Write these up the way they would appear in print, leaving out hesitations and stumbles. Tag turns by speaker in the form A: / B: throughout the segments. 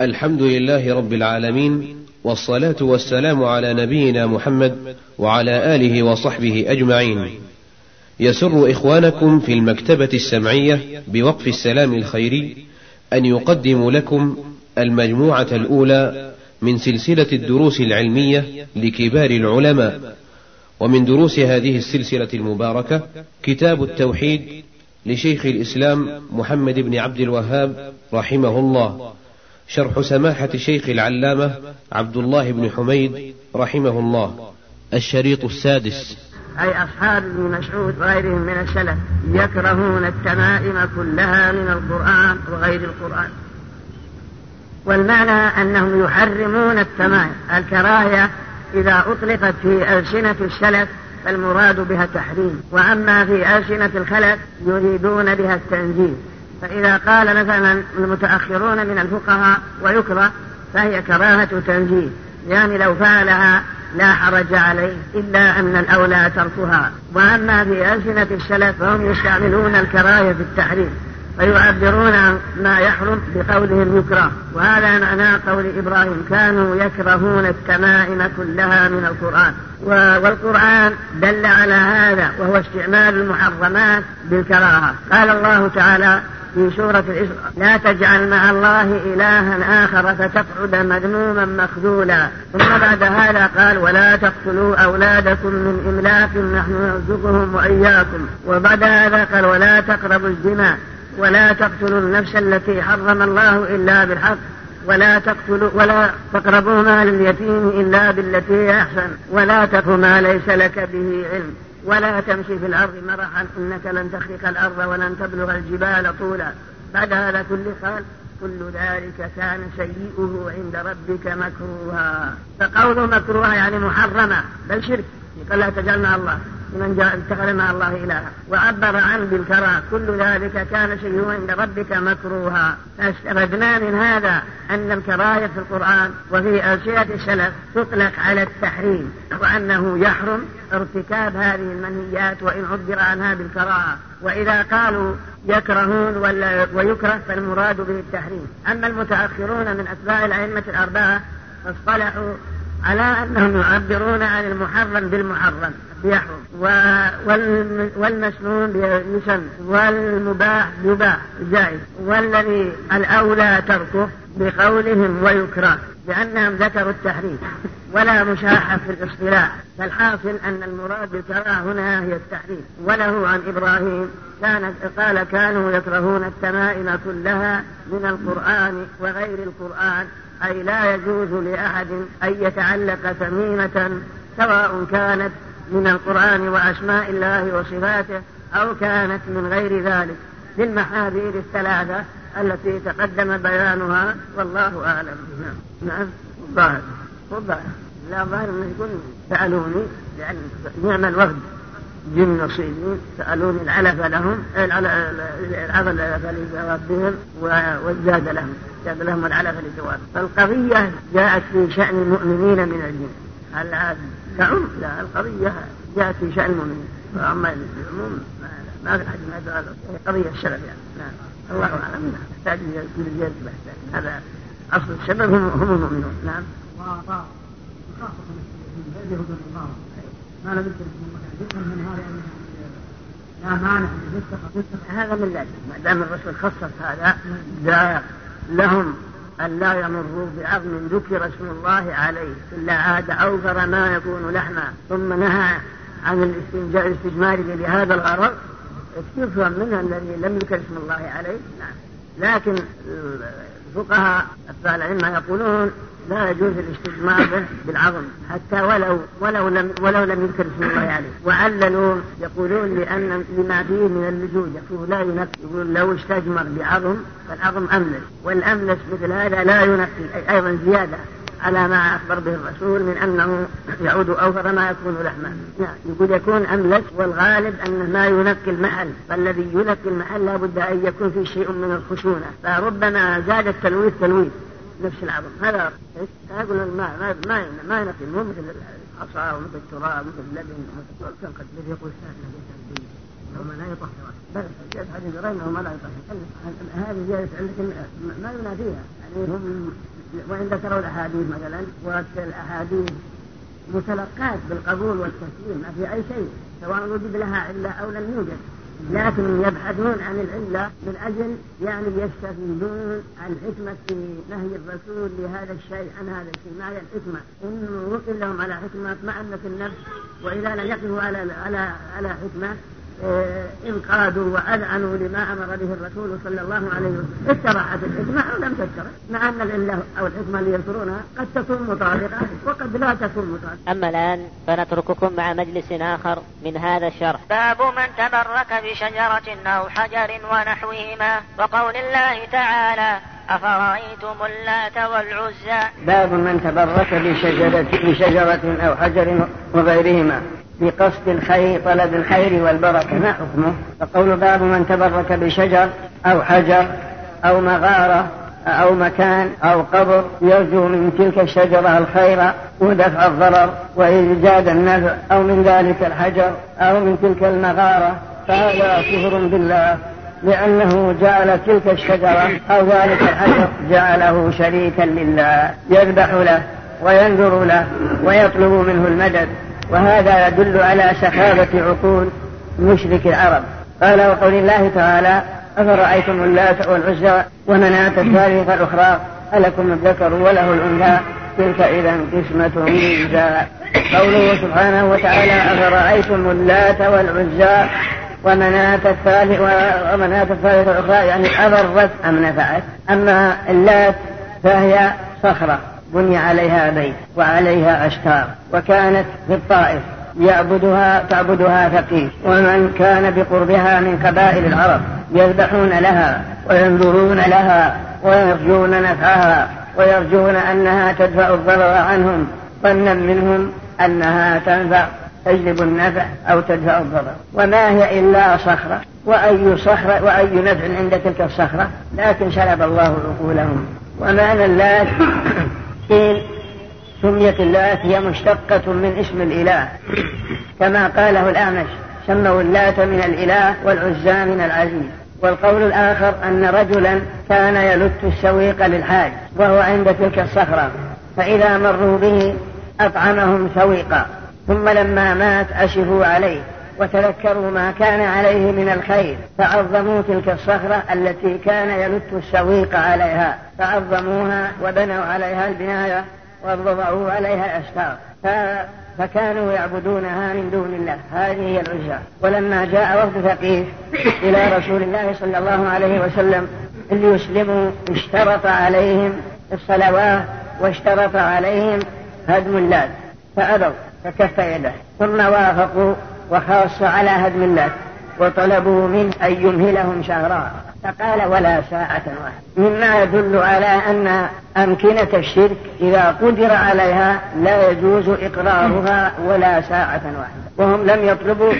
A: الحمد لله رب العالمين، والصلاة والسلام على نبينا محمد وعلى آله وصحبه أجمعين. يسر إخوانكم في المكتبة السمعية بوقف السلام الخيري أن يقدم لكم المجموعة الأولى من سلسلة الدروس العلمية لكبار العلماء. ومن دروس هذه السلسلة المباركة كتاب التوحيد لشيخ الإسلام محمد بن عبد الوهاب رحمه الله، شرح سماحة الشيخ العلامة عبد الله بن حميد رحمه الله. الشريط السادس.
B: أي أصحاب ابن مسعود وغيرهم من السلف يكرهون التمائم كلها من القرآن وغير القرآن، والمعنى أنهم يحرمون التمائم. الكراهية إذا أطلقت في ألسنة السلف فالمراد بها التحريم، وأما في ألسنة الخلف يريدون بها التنزيه. فإذا قال مثلا المتأخرون من الفقهاء ويكره فهي كراهة تنزيه، يعني لو فعلها لا حرج عليه، إلا أن الأولى تركها. وأما في ألسنة السلف فهم يستعملون الكراهية في التحريم، فيعبرون عن ما يحرم بقولهم يكره. وهذا معنى قول إبراهيم كانوا يكرهون التمائم كلها من القرآن. والقرآن دل على هذا، وهو استعمال المحرمات بالكراهة. قال الله تعالى في سورة الإسراء لا تجعل مع الله إلها آخر فتقعد مذموما مخذولا. ثم بعد هذا قال ولا تقتلوا أولادكم من إملاق نحن نرزقهم وإياكم. وبعد هذا قال ولا تقربوا الزنا ولا تقتلوا النفس التي حرم الله إلا بالحق ولا تقربوا مال اليتيم إلا بالتي هي أحسن ولا تقف ما ليس لك به علم ولا تمشي في الأرض مرحا إنك لن تخرق الأرض ولن تبلغ الجبال طولا. بعد هذا كله قال كل ذلك كان سيئه عند ربك مكروها. فقوله مكروها يعني محرمة بل شرك، قال لا تجعل مع الله من اتخذ مع الله إلها، وعبر عنه بالكراهة كل ذلك كان سيئه عند ربك مكروها. فاستفدنا من هذا أن الكراهية في القرآن وفي ألسنة السلف تطلق على التحريم، وأنه يحرم ارتكاب هذه المنهيات وإن عبر عنها بالكراهة. وإذا قالوا يكرهون ويكره فالمراد به التحريم. أما المتأخرون من أتباع الأئمة الأربعة فاصطلحوا على أنهم يعبرون عن المحرم بالمحرم يحرم، والمسنون يسن، والمباح يباح جائز، والذي الأولى تركه بقولهم ويكره، لأنهم ذكروا التحريم ولا مشاحة في الاصطلاح. فالحاصل أن المراد بالكراهة هنا هي التحريم. وله عن إبراهيم قال كانوا يكرهون التمائم كلها من القرآن وغير القرآن، أي لا يجوز لأحد أن يتعلق تميمة سواء كانت من القرآن وأسماء الله وصفاته أو كانت من غير ذلك، بالمحاذير الثلاثة التي تقدم بيانها والله أعلم. نعم والظاهر لا ظاهر أنه يقول سألوني يعني نعم الوفد جن نصيبين سألوني العلف لهم العفل لجوابهم والزاد لهم العلف لجواب. فالقضية جاءت في شأن المؤمنين من الجن. تعم لا القضية جاءت في شأن المؤمنين، وأما العموم ما في حد ما يدعى قضية السبب يعني. نعم الله أعلم. تحتاج إلى زيادة بحث. هذا أصل السبب هم المؤمنون. نعم ما لم يكن من هذا لا مانع هذا من ذلك. ما دام الرسول خصص هذا لا لهم أن لا يمروا بعظم ذكر اسم الله عليه إلا عاد أوفر ما يكون لحما، ثم نهى عن الاستجمار لهذا الغرض يفهم منها الذي لم يذكر اسم الله عليه. نعم. لكن الفقهاء العلماء يقولون لا يجوز الاستجمار به بالعظم حتى ولو لم يذكر اسم الله عليه. وعللوا يقولون لأن لما فيه من اللزوج يقول لا ينقي، يقول لو استجمر بعظم فالعظم أملس، والأملس مثل هذا لا ينقي، أيضا زيادة على ما أخبر به الرسول من أنه يعود أوفر ما يكون لحما. يقول يكون أملس، والغالب أنه ما ينقي المحل، فالذي ينقي المحل لابد أن يكون فيه شيء من الخشونة، فربما زاد التلويث نفس العظم. هذا يقول الماء ما ينقي، مو مثل الحصى ومثل التراب ومثل اللبن ومثل كان قد يقول وما لا يطهران، بل جاءت حديث غيره وما لا يطهر. هذه جاءت لكن ما ينافيها، يعني هم وإن ذكروا الأحاديث مثلا والأحاديث متلقات بالقبول والتسليم ما في أي شيء سواء وجد لها علة أو لم يوجد، لكن يبحثون عن العلة من أجل يعني يستفيدون عن حكمة نهي الرسول لهذا الشيء عن هذا الشيء. ما هي الحكمة؟ إنه وكل لهم على حكمة معنة النفس، وإذا لم يقفوا على حكمة انقادوا وأذعنوا لما أمر به الرسول صلى الله عليه وسلم. اتبعت الحكمة أو لم تتبع، مع أن العلة أو الحكمة اللي يذكرونها قد تكون مطابقة وقد لا تكون مطابقة.
C: أما الآن فنترككم مع مجلس آخر من هذا الشرح.
D: باب من تبرك بشجرة أو حجر ونحوهما، وقول الله تعالى أفرأيتم اللات والعزى.
B: باب من تبرك بشجرة أو حجر وغيرهما بقصد الخير، طلب الخير والبركة، ما حكمه؟ فقول باب من تبرك بشجر أو حجر أو مغارة أو مكان أو قبر يرجو من تلك الشجرة الخير ودفع الضرر وإيجاد النفع، أو من ذلك الحجر أو من تلك المغارة، فهذا كفر بالله، لأنه جعل تلك الشجرة أو ذلك الحجر جعله شريكا لله، يذبح له وينذر له ويطلب منه المدد، وهذا يدل على سخافة عقول مشرك العرب. قال وقول الله تعالى أفرأيتم اللات والعزى ومناة الثالثة الأخرى ألكم الذكر وله الأنثى تلك إذا قسمة ضيزى. قوله سبحانه وتعالى أفرأيتم اللات والعزى ومناة الثالثة الأخرى، يعني أضرت أم نفعت؟ أما اللات فهي صخرة بني عليها بيت وعليها أشكار، وكانت في الطائف تعبدها ثقيف، ومن كان بقربها من قبائل العرب يذبحون لها وينذرون لها ويرجون نفعها ويرجون أنها تدفع الضرر عنهم، ظنا منهم أنها تنفع تجلب النفع أو تدفع الضرر، وما هي إلا صخرة، وأي نفع عند تلك الصخرة، لكن سلب الله عقولهم. ومعنى اللات سميت اللات هي مشتقة من اسم الإله، كما قاله الأعمش سموا اللات من الإله والعزى من العزيز. والقول الآخر أن رجلا كان يلت السويق للحاج وهو عند تلك الصخرة، فإذا مروا به أطعمهم سويقا، ثم لما مات أشفوا عليه وتذكروا ما كان عليه من الخير فعظموا تلك الصخرة التي كان يلت السويق عليها، فعظموها وبنوا عليها البناية وضعوا عليها الأشكار، فكانوا يعبدونها من دون الله. هذه هي العزى. ولما جاء وفد ثقيف إلى رسول الله صلى الله عليه وسلم ليسلموا اشترط عليهم الصلوات واشترط عليهم هدم اللات، فأبوا فكف يده، ثم وافقوا وخاص على هدم اللات وطلبوا منه أن يمهلهم شهرا، فقال ولا ساعة واحدة، مما يدل على أن أمكنة الشرك إذا قدر عليها لا يجوز إقرارها ولا ساعة واحدة. وهم لم يطلبوا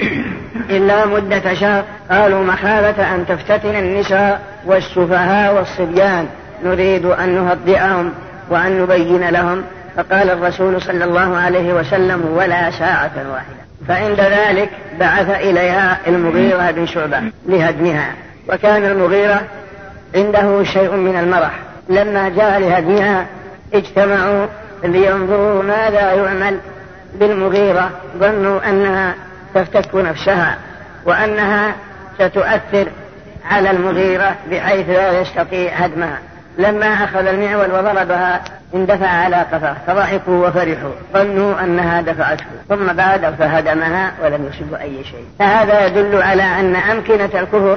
B: إلا مدة شهر، قالوا مخافة أن تفتتن النساء والسفهاء والصبيان نريد أن نهدئهم وأن نبين لهم، فقال الرسول صلى الله عليه وسلم ولا ساعة واحدة. فعند ذلك بعث إليها المغيرة بن شعبة لهدمها، وكان المغيرة عنده شيء من المرح، لما جاء لهدمها اجتمعوا لينظروا ماذا يعمل بالمغيرة، ظنوا أنها تفتك نفسها وأنها ستؤثر على المغيرة بحيث لا يستطيع هدمها. لما أخذ المعول وضربها اندفع على قفاه فضحكوا وفرحوا، ظنوا أنها دفعته، ثم بعد فهدمها ولم يصب أي شيء. فهذا يدل على أن أمكنة الكفر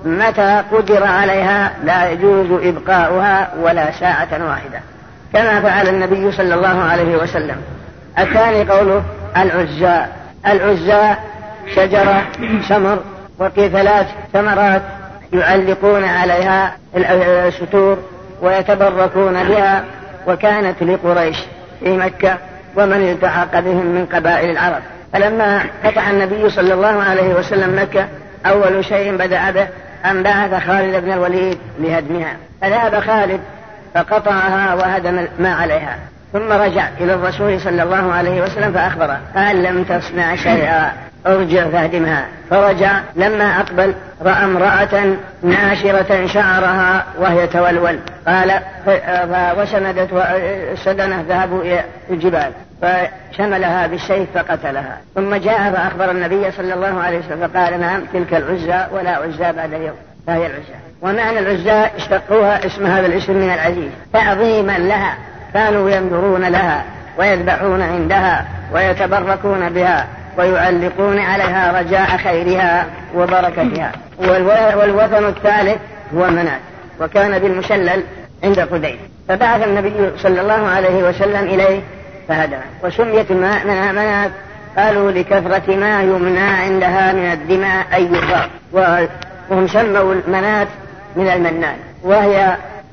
B: متى قدر عليها لا يجوز إبقاؤها ولا ساعة واحدة، كما فعل النبي صلى الله عليه وسلم. الثاني قوله العزى. العزى شجرة سمر وفي 3 ثمرات يعلقون عليها الستور ويتبركون بها، وكانت لقريش في مكة ومن التحق بهم من قبائل العرب. فلما فتح النبي صلى الله عليه وسلم مكة أول شيء بدأ به أن بعث خالد بن الوليد لهدمها، فذهب خالد فقطعها وهدم ما عليها، ثم رجع إلى الرسول صلى الله عليه وسلم فأخبره قال لم تصنع شيئا ارجع فاهدمها. فرجع، لما أقبل رأى امرأة ناشرة شعرها وهي تولول، قال وسندت وسدنه ذهبوا إلى الجبال فشملها بالسيف فقتلها. ثم جاء فأخبر النبي صلى الله عليه وسلم فقال نعم تلك العزى ولا عزى بعد اليوم، فهي العزى. ومعنى العزى اشتقوها اسم هذا الاسم من العزيز تعظيما لها، كانوا ينظرون لها ويذبحون عندها ويتبركون بها ويعلقون عليها رجاء خيرها وبركتها. والوثن الثالث هو منات، وكان بالمشلل عند قديم، فبعث النبي صلى الله عليه وسلم إليه فهداه. وسميت منات قالوا لكثرة ما يمنى عندها من الدماء أي يضاف، وهم سموا المنات من المنان، وهي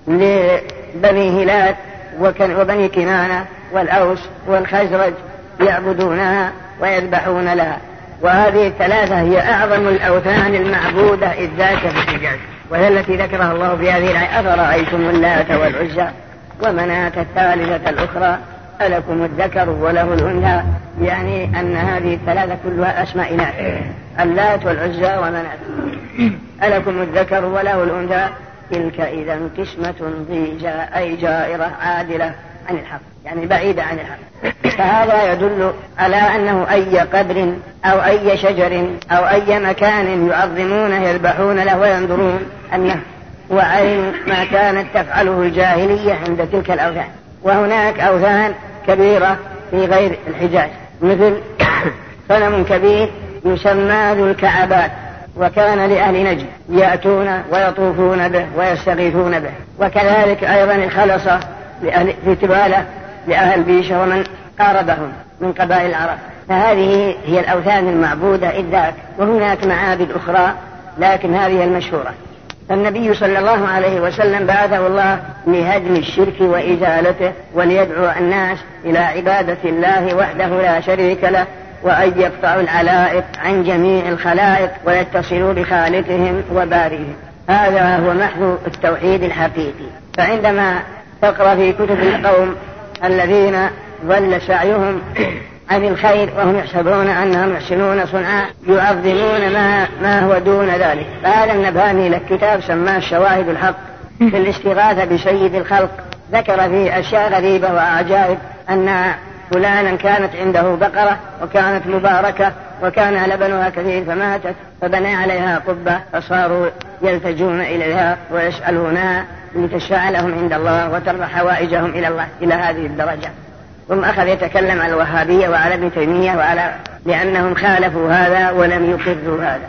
B: لبني هلال وبني كنانة والأوس والخزرج يعبدونها ويذبحون لها. وهذه الثلاثة هي أعظم الأوثان المعبودة إذ ذاك في الحجاز، وهي التي ذكرها الله في هذه الآية أفرأيتم اللات والعزى ومناة الثالثة الأخرى ألكم الذكر وله الأنثى، يعني أن هذه الثلاثة كلها أسماء إناث، اللات والعزى ومناة. ألكم الذكر وله الأنثى تلك إذا قسمة ضيزى، أي جائرة عادلة عن الحق، يعني بعيدة عن الحق. فهذا يدل على أنه أي قبر أو أي شجر أو أي مكان يعظمونه يذبحون له وينظرون أنه وعين ما كانت تفعله الجاهلية عند تلك الأوثان. وهناك أوثان كبيرة في غير الحجاز، مثل صنم كبير يسمى ذو الكعبات، وكان لأهل نجد يأتون ويطوفون به ويستغيثون به. وكذلك أيضا الخلصة في تبالة لأهل بيشة ومن قاربهم من قبائل العرب. فهذه هي الأوثان المعبودة إذ ذاك. وهناك معابد أخرى لكن هذه المشهورة. فالنبي صلى الله عليه وسلم بعثه الله لهدم الشرك وإزالته وليدعو الناس إلى عبادة الله وحده لا شريك له، وأن يقطعوا العلائق عن جميع الخلائق ويتصلوا بخالقهم وبارئهم. هذا هو محض التوحيد الحقيقي. فعندما تقرأ في كتب القوم الذين ضل سعيهم عن الخير وهم يحسبون أنهم يحسنون صنعا يعظمون ما هو دون ذلك. فهذا النبهاني لك كتاب سماه الشواهد الحق في الاستغاثة بسيد الخلق، ذكر فيه أشياء غريبة وأعجائب، أن فلانا كانت عنده بقرة وكانت مباركة وكان لبنها كثير فماتت، فبنى عليها قبة فصاروا يلتجون إليها ويسألونها لتشفع لهم عند الله وترفع حوائجهم إلى الله إلى هذه الدرجة. ثم أخذ يتكلم عن الوهابية وعلى ابن تيمية لأنهم خالفوا هذا ولم يقروا هذا.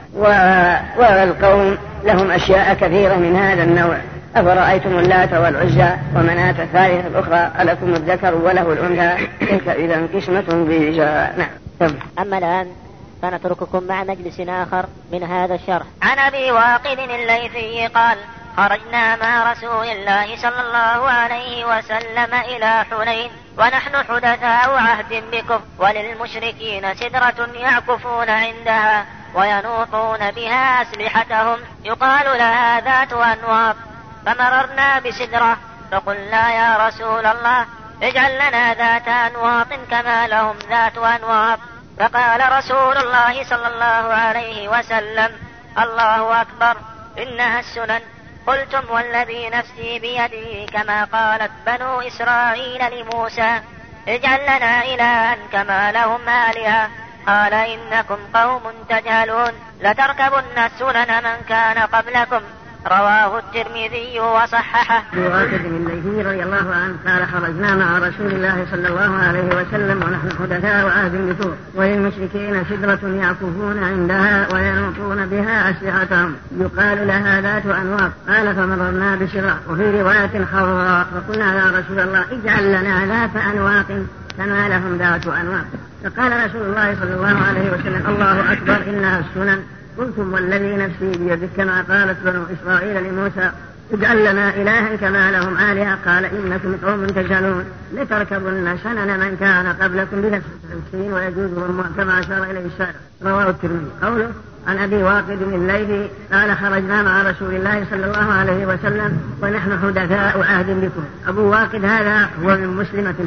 B: والقوم لهم أشياء كثيرة من هذا النوع. أفرأيتم اللات والعزى ومناة الثالثة الأخرى ألكم الذكر وله الأنثى تلك إذا قسمة ضيزى. نعم.
C: أما الآن فنترككم مع مجلس آخر من هذا الشرح.
D: عن أبي واقد الليثي قال: خرجنا مع رسول الله صلى الله عليه وسلم إلى حنين ونحن حدثاء عهد بكفر، وللمشركين سدرة يعكفون عندها وينوطون بها أسلحتهم يقال لها ذات أنواط. فمررنا بسدرة فقلنا يا رسول الله اجعل لنا ذات أنواط كما لهم ذات أنواط. فقال رسول الله صلى الله عليه وسلم: الله أكبر، إنها السنن. قلتم والذي نفسي بيده كما قالت بنو إسرائيل لموسى اجعل لنا إلها كما لهم آلهة. قال إنكم قوم تجهلون لتركبن السنن من كان قبلكم. رواه الترمذي وصححه.
B: أبي واقد الليثي رضي الله عنه قال: خرجنا مع رسول الله صلى الله عليه وسلم ونحن حدثاء عهد بثور، وللمشركين سدرة يعكفون عندها وينوطون بها أسلحتهم يقال لها ذات أنواط. قال: فمررنا بسدرة. وفي رواية خضراء فقلنا يا رسول الله اجعل لنا ذات أنواط كما لهم ذات أنواط. فقال رسول الله صلى الله عليه وسلم: الله أكبر، إنها السنن. قلتم والذي نفسي بيدك كما قالت بنو إسرائيل لموسى اجعل لنا إلها كما لهم آلهة. قال إنكم قوم تجهلون لتركبن سنن من كان قبلكم بنفس التمثيل ويجوز كما أشار إليه الشارع. رواه الترمذي. قوله عن أبي واقد الليثي قال: خرجنا مع رسول الله صلى الله عليه وسلم ونحن حدثاء عهد بكم. أبو واقد هذا هو من مسلمة الفتح،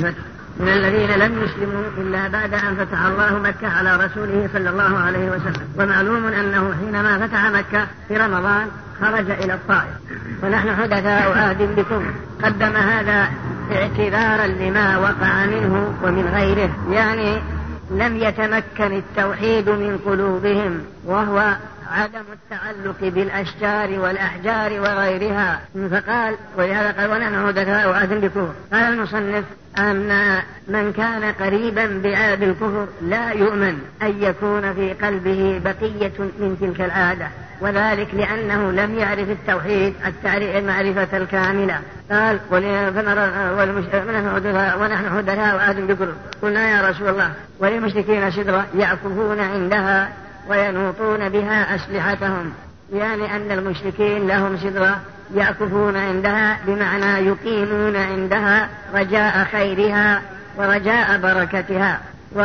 B: من الذين لم يسلموا إلا بعد أن فتح الله مكة على رسوله صلى الله عليه وسلم. ومعلوم أنه حينما فتح مكة في رمضان خرج إلى الطائف، ونحن حدثاء عهد بكم. قدم هذا اعتذارا لما وقع منه ومن غيره، يعني لم يتمكن التوحيد من قلوبهم، وهو عدم التعلق بالأشجار والأحجار وغيرها. فقال ولهذا قال ونحن حدثاء عهد بكم. قال المصنف أن من كان قريبا بالكفر لا يؤمن أن يكون في قلبه بقية من تلك العادة، وذلك لأنه لم يعرف التوحيد المعرفة الكاملة. قال ونحن حدثاء عهد بكم. قلنا يا رسول الله وللمشركين سدرة يعكفون عندها وينوطون بها أسلحتهم، يعني أن المشركين لهم سدرة يعكفون عندها بمعنى يقيمون عندها رجاء خيرها ورجاء بركتها،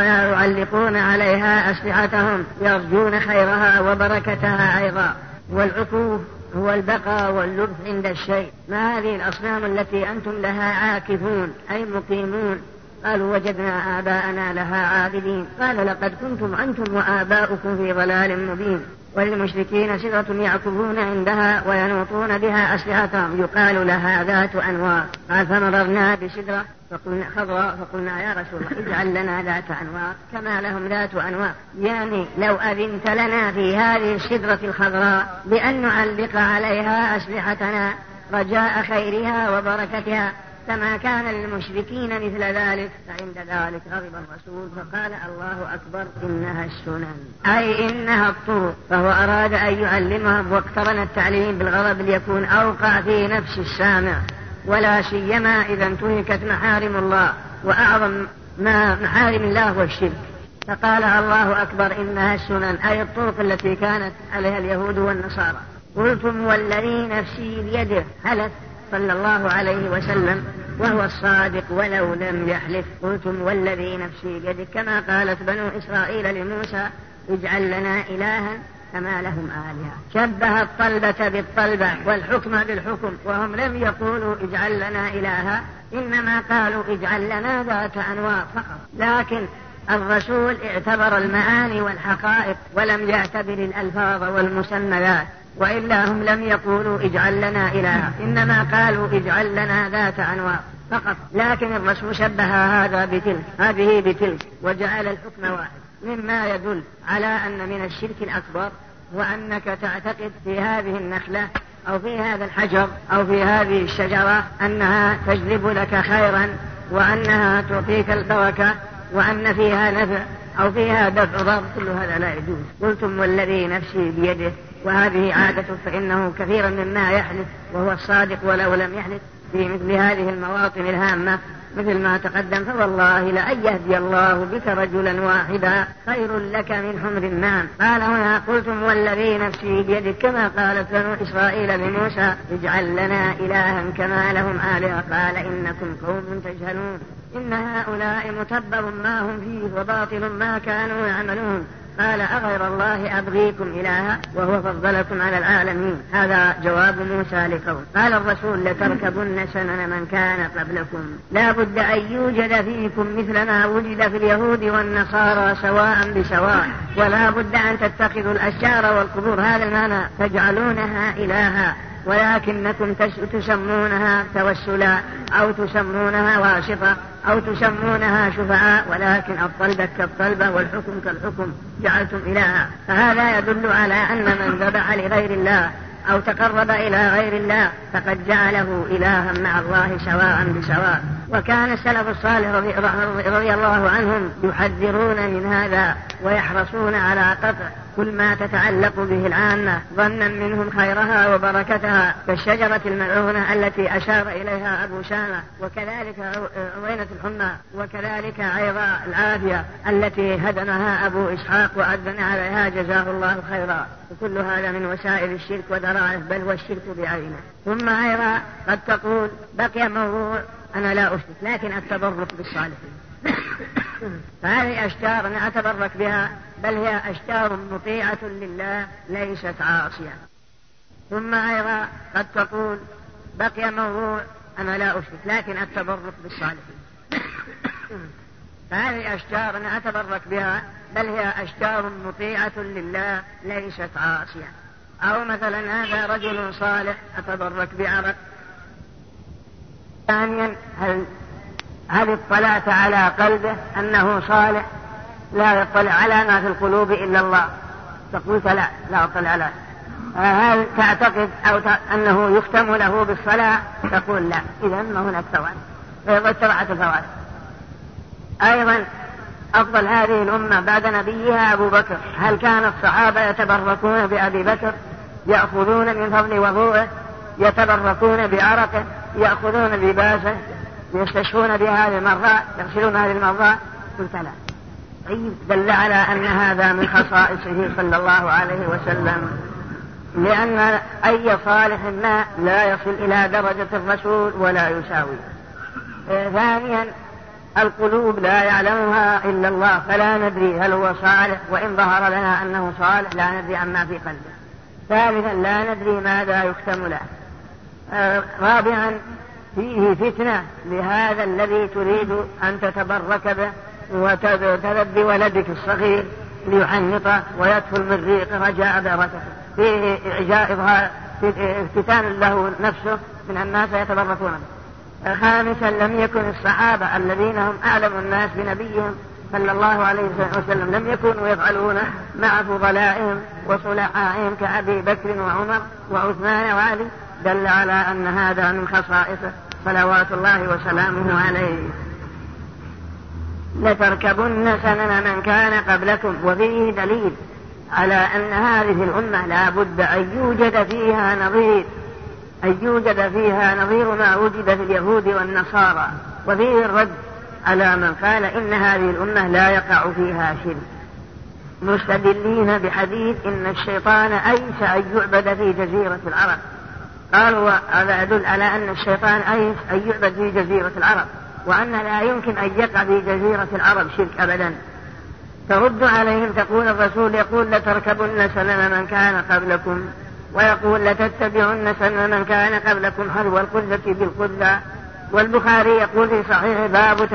B: ويعلقون عليها أسلحتهم يرجون خيرها وبركتها أيضا. والعكوف هو البقاء واللبث عند الشيء. ما هذه الأصنام التي أنتم لها عاكفون أي مقيمون؟ قالوا وجدنا آباءنا لها عابدين. قال لقد كنتم أنتم وآباؤكم في ضلال مبين. وللمشركين سدرة يعكفون عندها وينوطون بها أسلحتهم يقال لها ذات أنواط. قال فمررنا بسدرة خضراء فقلنا يا رسول الله اجعل لنا ذات أنواط كما لهم ذات أنواط، يعني لو أذنت لنا في هذه السدرة الخضراء بأن نعلق عليها أسلحتنا رجاء خيرها وبركتها كما كان للمشركين مثل ذلك. فعند ذلك غضب الرسول فقال الله أكبر إنها السنن أي إنها الطرق. فهو أراد أن يعلمهم، واقترن التعليم بالغضب ليكون أوقع في نفس السامع، ولا سيما إذا انتهكت محارم الله، وأعظم ما محارم الله هو الشرك. فقال الله أكبر إنها السنن أي الطرق التي كانت عليها اليهود والنصارى. قلتم والذي نفسي بيده، حلف صلى الله عليه وسلم وهو الصادق ولو لم يحلف. قلتم والذي نفسي بيده، كما قالت بنو إسرائيل لموسى اجعل لنا إلها كما لهم آلهة. شبه الطلبة بالطلبة والحكم بالحكم، وهم لم يقولوا اجعل لنا إلها، إنما قالوا اجعل لنا ذات أنواط فقط. لكن الرسول اعتبر المعاني والحقائق ولم يعتبر الألفاظ والمسميات، وإلا هم لم يقولوا اجعل لنا إلها، إنما قالوا اجعل لنا ذات أنواط فقط. لكن الرسول شبه هذا بتلك هذه بتلك وجعل الحكم واحد، مما يدل على أن من الشرك الأكبر وأنك تعتقد في هذه النخلة أو في هذا الحجر أو في هذه الشجرة أنها تجلب لك خيرا وأنها تعطيك البركة وأن فيها نفع أو فيها دفع ضر، كل هذا لا يجوز. قلتم والذي نفسي بيده، وهذه عادته، فإنه كثيرا مما يحلف وهو الصادق ولو لم يحلف في مثل هذه المواطن الهامة مثل ما تقدم. فوالله لأن يهدي الله بك رجلا واحدا خير لك من حمر النعم. قال هنا قلتم والذي نفسي بيدك، كما قالت بنو إسرائيل لموسى اجعل لنا إلها كما لهم آلهة. قال إنكم قوم تجهلون إن هؤلاء متبر ما هم فيه وباطل ما كانوا يعملون. قال أغير الله أبغيكم إلها وهو فضلكم على العالمين. هذا جواب موسى لقوم. قال الرسول لتركبن سنن من كان قبلكم، لا بد أن يوجد فيكم مثل ما وجد في اليهود والنصارى سواء بسواء، ولا بد أن تتخذوا الأشجار والقبور، هذا المعنى، تجعلونها إلها، ولكنكم تسمونها توسلا أو تسمونها واسطة أو تسمونها شفعاء، ولكن الطلبة كالطلبة والحكم كالحكم جعلتم إلها. فهذا يدل على أن من ذبح لغير الله أو تقرب إلى غير الله فقد جعله إلها مع الله سواء بسواء. وكان السلف الصالح رضي الله عنهم يحذرون من هذا ويحرصون على قطع كل ما تتعلق به العامة ظنا منهم خيرها وبركتها، كالشجرة الملعونة التي أشار إليها أبو شامة، وكذلك عوينة الحمى، وكذلك عيضاء العافية التي هدمها أبو إسحاق وأذن عليها جزاه الله خيرا. وكل هذا من وسائل الشرك ودرائه، بل والشرك بعينه. ثم أيضا قد تقول بقي موضوع أنا لا أشرك لكن أتبرك بالصالحين. فهذه أشجار أنا أتبرك بها، بل هي أشجار مطيعة لله ليست عاصية. ثم أيضا قد تقول بقي موضوع أنا لا أشرك لكن أتبرك بالصالحين. فهذه الأشجار أنا أتبرك بها بل هي أشجار مطيعة لله ليست عاصية. أو مثلا هذا رجل صالح أتبرك بعرق. ثانيا هل اطلعت على قلبه أنه صالح؟ لا يطلع على ما في القلوب إلا الله. تقول لا أطلع له. هل تعتقد أنه يختم له بالصلاة؟ تقول لا. إذن ما هناك فوائد واتبعت الفوائد. أيضا أفضل هذه الأمة بعد نبيها أبو بكر. هل كان الصحابة يتبركون بأبي بكر؟ يأخذون من فضل وضوءه، يتبركون بعرقه، يأخذون لباسه، يستشفون بهذه المرضى، يغسلون هذه المرضى؟ قلت لا. دل على أن هذا من خصائصه صلى الله عليه وسلم، لأن أي صالح ما لا يصل إلى درجة الرسول ولا يساوي. ثانيا القلوب لا يعلمها إلا الله، فلا ندري هل هو صالح، وإن ظهر لنا أنه صالح لا ندري عما في قلبه. ثالثا لا ندري ماذا يختم له. رابعا فيه فتنة لهذا الذي تريد أن تتبرك به وتذب ولدك الصغير ليحنطه ويدخل من ريق رجاء بركته. فيه افتتان له نفسه من الناس يتبركون به. خامسا لم يكن الصحابة الذين هم أعلم الناس بنبيهم صلى الله عليه وسلم لم يكونوا يفعلون مع فضلائهم وصلحائهم كأبي بكر وعمر وعثمان وعلي. دل على أن هذا من خصائصه صلوات الله وسلامه عليه. لتركبن سنن من كان قبلكم. وفيه دليل على أن هذه الأمة لا بد أن يوجد فيها نظير ما وجد في اليهود والنصارى. وفيه الرد على من قال إن هذه الأمة لا يقع فيها شرك، مستدلين بحديث إن الشيطان أيس أن يعبد في جزيرة العرب. قالوا هذا يدل على أن الشيطان أيس أن يعبد في جزيرة العرب، وأن لا يمكن أن يقع في جزيرة العرب شرك أبدا. ترد عليهم تقول الرسول يقول لتركبن سنن من كان قبلكم، ويقول لتتبعن سنن من كان قبلكم حذو القذة بالقذة. والبخاري يقول في صحيح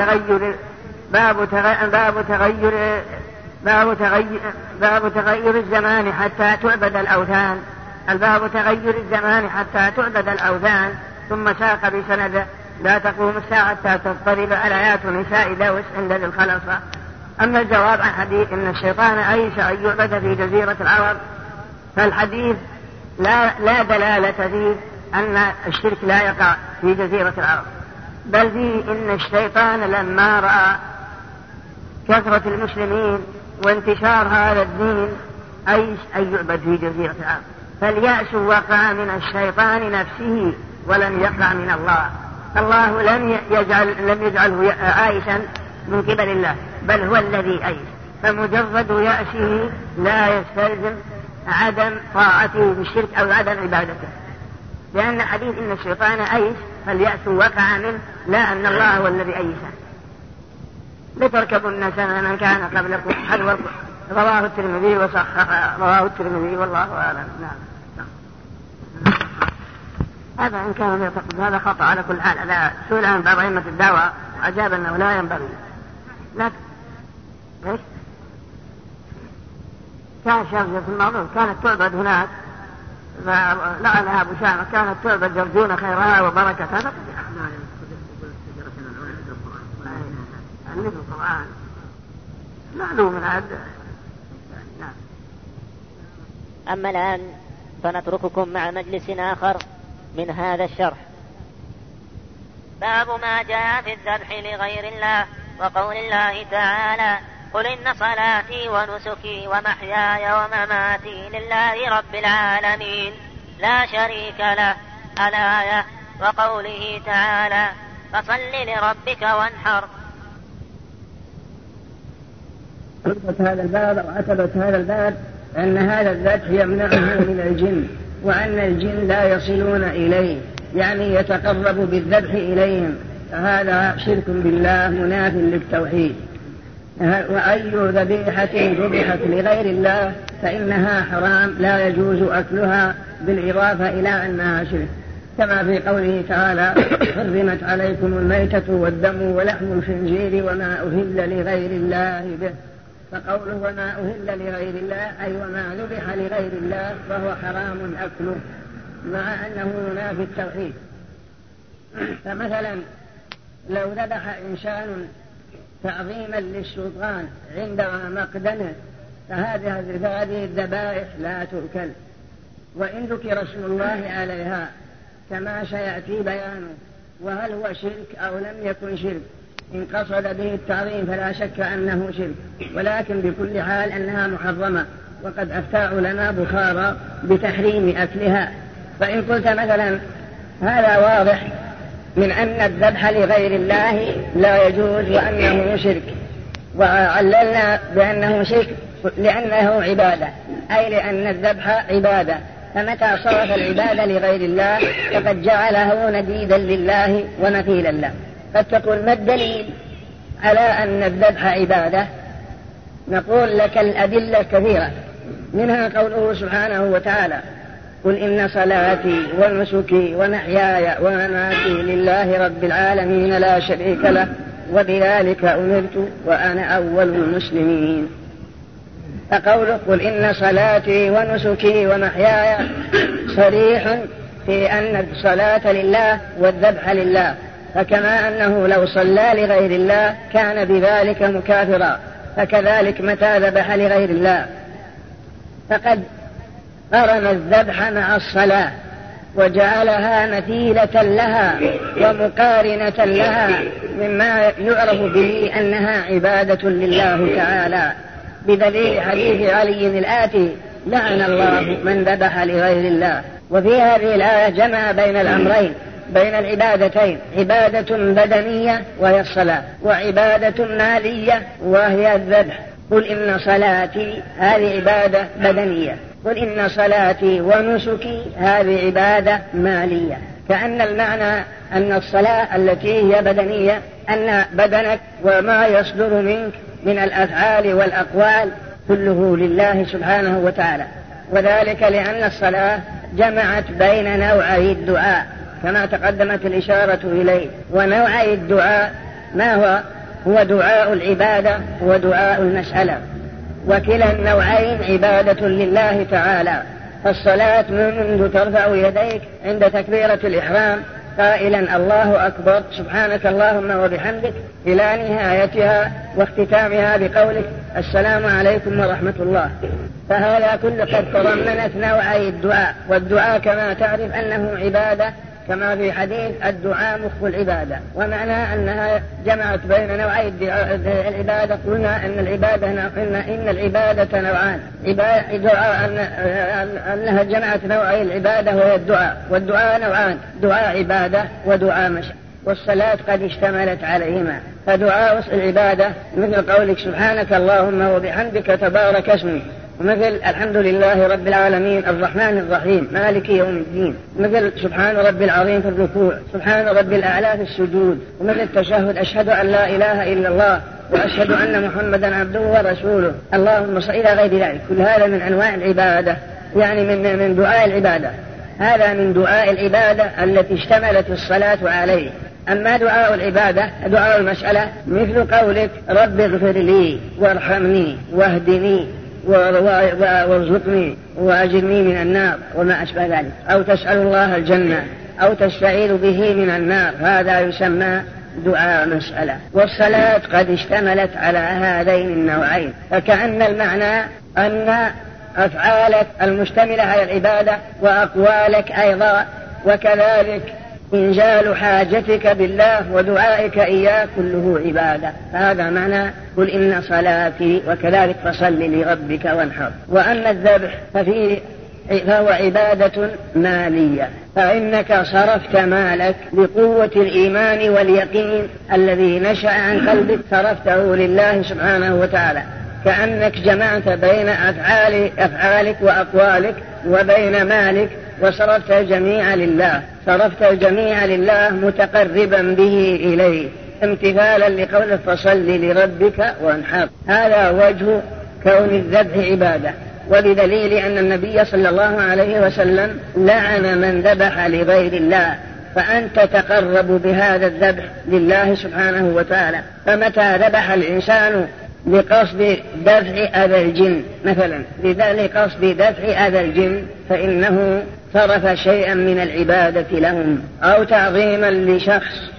B: باب تغير الزمان حتى تعبد الأوثان. الباب تغير الزمان حتى تعبد الأوثان. ثم ساق بسند لا تقوم الساعة حتى تضطرب آيات نساء داوس عند ذي الخلصة. أما الجواب عن حديث إن الشيطان أيس أن يعبد في جزيرة العرب، فالحديث لا دلالة فيه أن الشرك لا يقع في جزيرة العرب، بل فيه إن الشيطان لما رأى كثرة المسلمين وانتشار هذا الدين أيس أن يعبد في جزيرة العرب. فاليأس وقع من الشيطان نفسه ولم يقع من الله. الله لم يجعله آيسا من قبل الله، بل هو الذي أيس. فمجرد يأسه لا يستلزم عدم طاعته بالشرك أو عدم عبادته، لأن حديث إن الشيطان أيس فاليأس وقع منه، لا أن الله هو الذي أيسه. لتركبن سنن من كان قبلكم حذو. رواه الترمذي وصححه، رواه الترمذي والله أعلم. نعم. هذا إن كان يعتقد هذا خطأ على كل حال. هذا سئل عن بعض أئمة الدعوة وأجاب أنه لا ينبغي. لا إيش؟ كان شرجة الموضوع كانت تعبد هناك، لعنها أبو شامة، كانت تعبد يرجون خيرها وبركتها. مثل القرآن معلوم من هذا.
C: أما الآن فنترككم مع مجلس آخر من هذا الشرح.
D: باب ما جاء في الذبح لغير الله وقول الله تعالى قل إن صلاتي ونسكي ومحياي ومماتي لله رب العالمين لا شريك له الآية. وقوله تعالى فصل لربك وانحر.
B: عتبت هذا الباب أن هذا الذبح يمنعه من الجن، وأن الجن لا يصلون إليه، يعني يتقرب بالذبح إليهم، فهذا شرك بالله مناف للتوحيد. وأي ذبيحة ذبحت لغير الله فإنها حرام لا يجوز أكلها بالإضافة إلى أنها شرك. كما في قوله تعالى حرمت عليكم الميتة والدم ولحم الخنزير وما أهل لغير الله به. فقوله وما أهل لغير الله أي وما ذبح لغير الله فهو حرام أكله، مع أنه ينافي التوحيد. فمثلا لو ذبح إنسان تعظيما للسلطان عند مقدمه فهذه الذبائح لا تؤكل، وإن ذكر اسم الله عليها كما سيأتي بيانه. وهل هو شرك أو لم يكن شرك؟ إن قصد به التعظيم فلا شك أنه شرك، ولكن بكل حال أنها محرمة، وقد أفتى علماء بخارى بتحريم أكلها. فإن قلت مثلا هذا واضح من أن الذبح لغير الله لا يجوز وأنه شرك، وعللنا بأنه شرك لأنه عبادة، أي لأن الذبح عبادة، فمتى صرف العبادة لغير الله فقد جعله نديدا لله ومثيلا له. قد تقول ما الدليل على أن الذبح عبادة؟ نقول لك الأدلة كثيرة، منها قوله سبحانه وتعالى قل إن صلاتي ونسكي ومحياي ومماتي لله رب العالمين لا شريك له وبذلك أمرت وأنا أول المسلمين. فقوله قل إن صلاتي ونسكي ومحياي صريح في أن الصلاة لله والذبح لله، فكما أنه لو صلى لغير الله كان بذلك مكافرا، فكذلك متى ذبح لغير الله فقد قرن الذبح مع الصلاة وجعلها مثيلة لها ومقارنة لها، مما يعرف به أنها عبادة لله تعالى، بدليل حديث علي الآتي لعن الله من ذبح لغير الله. وفي هذه الآية جمع بين الأمرين، بين العبادتين، عبادة بدنية وهي الصلاة، وعبادة مالية وهي الذبح. قل إن صلاتي هذه عبادة بدنية، قل إن صلاتي ونسكي هذه عبادة مالية، كأن المعنى أن الصلاة التي هي بدنية أن بدنك وما يصدر منك من الأفعال والأقوال كله لله سبحانه وتعالى، وذلك لأن الصلاة جمعت بين نوعي الدعاء كما تقدمت الإشارة إليه. ونوعي الدعاء ما هو دعاء العبادة ودعاء المسألة، وكلا النوعين عبادة لله تعالى. فالصلاة منذ ترفع يديك عند تكبيرة الإحرام قائلا الله أكبر سبحانك اللهم وبحمدك إلى نهايتها واختتامها بقولك السلام عليكم ورحمة الله، فهذا كل قد تضمنت نوعي الدعاء. والدعاء كما تعرف أنه عبادة، كما في حديث الدعاء مخ العبادة، ومعنى أنها جمعت بين نوعي العبادة. قلنا إن العبادة نوعان، أنها جمعت نوعي العبادة وهي الدعاء، والدعاء نوعان، دعاء عبادة ودعاء مشي، والصلاة قد اشتملت عليهما. فدعاء العبادة مثل قولك سبحانك اللهم وبحمدك تبارك اسمك، ومثل الحمد لله رب العالمين الرحمن الرحيم مالك يوم الدين، مثل سبحان رب العظيم في الركوع، سبحان رب الأعلى في السجود، ومثل التشهد أشهد أن لا إله إلا الله وأشهد أن محمدا عبده ورسوله اللهم صل إلى غير ذلك. كل هذا من أنواع العبادة، يعني من دعاء العبادة. هذا من دعاء العبادة التي اشتملت الصلاة عليه. أما دعاء العبادة دعاء المسألة مثل قولك رب اغفر لي وارحمني واهدني وارزقني وأجرني من النار وما أشبه ذلك، أو تسأل الله الجنة أو تستعيذ به من النار، هذا يسمى دعاء مسألة. والصلاة قد اشتملت على هذين النوعين، فكأن المعنى أن أفعالك المشتملة على العبادة وأقوالك أيضا، وكذلك إنزال حاجتك بالله ودعائك إياه كله عبادة. هذا معنى قل إن صلاتي، وكذلك فصل لربك وانحر. وأما الذبح فهو عبادة مالية، فإنك صرفت مالك بقوة الإيمان واليقين الذي نشأ عن قلبك، صرفته لله سبحانه وتعالى، كأنك جمعت بين أفعالك وأقوالك وبين مالك وصرفت الجميع لله، صرفت الجميع لله متقربا به إليه امتثالا لقوله فصل لربك وانحر. هذا وجه كون الذبح عبادة. وبدليل أن النبي صلى الله عليه وسلم لعن من ذبح لغير الله، فأنت تقرب بهذا الذبح لله سبحانه وتعالى. فمتى ذبح الإنسان لقصد دفع أذى الجن مثلا، لقصد دفع أذى الجن، فإنه صرف شيئا من العبادة لهم، أو تعظيما لشخص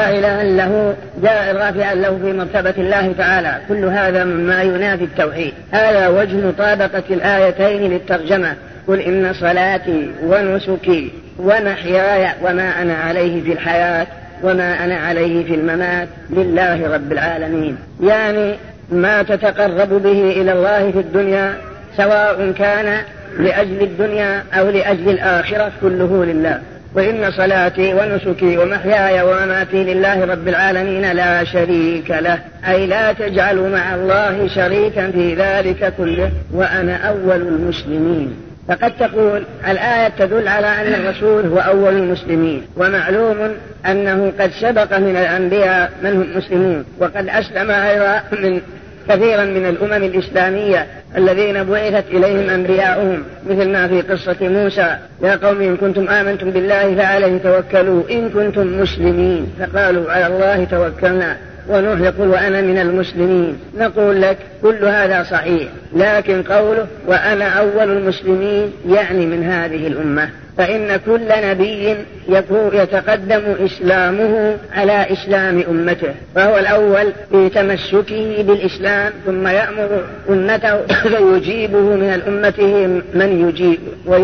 B: رافعا له في مرتبة الله تعالى. كل هذا مما ينافي التوحيد. هذا وجه مطابقة الآيتين للترجمة: قل إن صلاتي ونسكي ومحياي وما أنا عليه في الحياة وما أنا عليه في الممات لله رب العالمين. يعني ما تتقرب به إلى الله في الدنيا سواء كان لأجل الدنيا أو لأجل الآخرة كله لله. وإن صلاتي ونسكي ومحياي ومماتي لله رب العالمين لا شريك له، أي لا تجعلوا مع الله شريكا في ذلك كله وأنا أول المسلمين. فقد تقول الآية تدل على أن الرسول هو أول المسلمين، ومعلوم أنه قد سبق من الأنبياء من هم مسلمون، وقد أسلم أيضا من كثيرا من الأمم الإسلامية الذين بعثت إليهم أنبياؤهم، مثل ما في قصة موسى: يا قوم إن كنتم آمنتم بالله فعليه توكلوا إن كنتم مسلمين، فقالوا على الله توكلنا. ونوح يقول وأنا من المسلمين. نقول لك كل هذا صحيح، لكن قوله وأنا أول المسلمين يعني من هذه الأمة، فإن كل نبي يتقدم إسلامه على إسلام أمته، فهو الأول في تمسكه بالإسلام، ثم يأمر أمته فيجيبه من الأمة من يجيب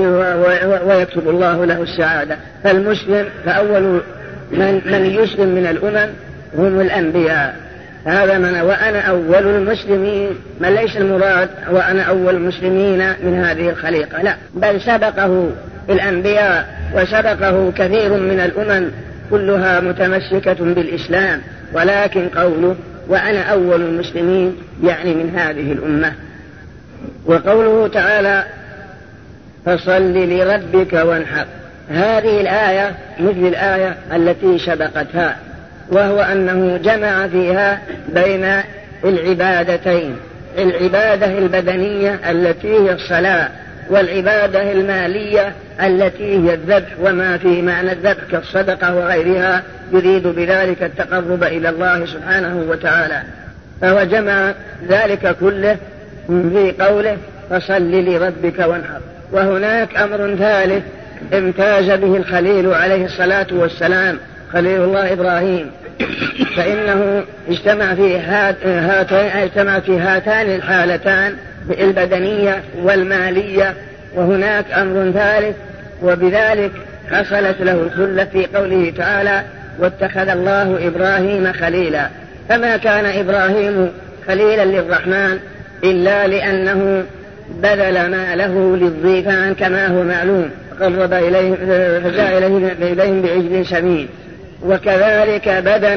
B: ويكتب الله له السعادة. فالمسلم فأول من يسلم من الأمم هم الأنبياء. هذا من وأنا أول المسلمين، ما ليس المراد وأنا أول المسلمين من هذه الخليقة، لا، بل سبقه الأنبياء وسبقه كثير من الأمم كلها متمسكة بالإسلام، ولكن قوله وأنا أول المسلمين يعني من هذه الأمة. وقوله تعالى فصل لربك وانحر، هذه الآية مثل الآية التي سبقتها، وهو أنه جمع فيها بين العبادتين: العبادة البدنية التي هي الصلاة، والعبادة المالية التي هي الذبح وما في معنى الذبح كالصدقة وغيرها، يريد بذلك التقرب إلى الله سبحانه وتعالى. فهو جمع ذلك كله في قوله فصل لربك وانحر. وهناك أمر ثالث امتاز به الخليل عليه الصلاة والسلام، خليل الله إبراهيم، فإنه اجتمع في هاتان الحالتان البدنية والمالية. وهناك أمر ثالث، وبذلك حصلت له الخلة في قوله تعالى واتخذ الله إبراهيم خليلا. فما كان إبراهيم خليلا للرحمن إلا لأنه بذل ماله للضيفان كما هو معلوم، قرب فجاء إليهم بعجل سمين، وكذلك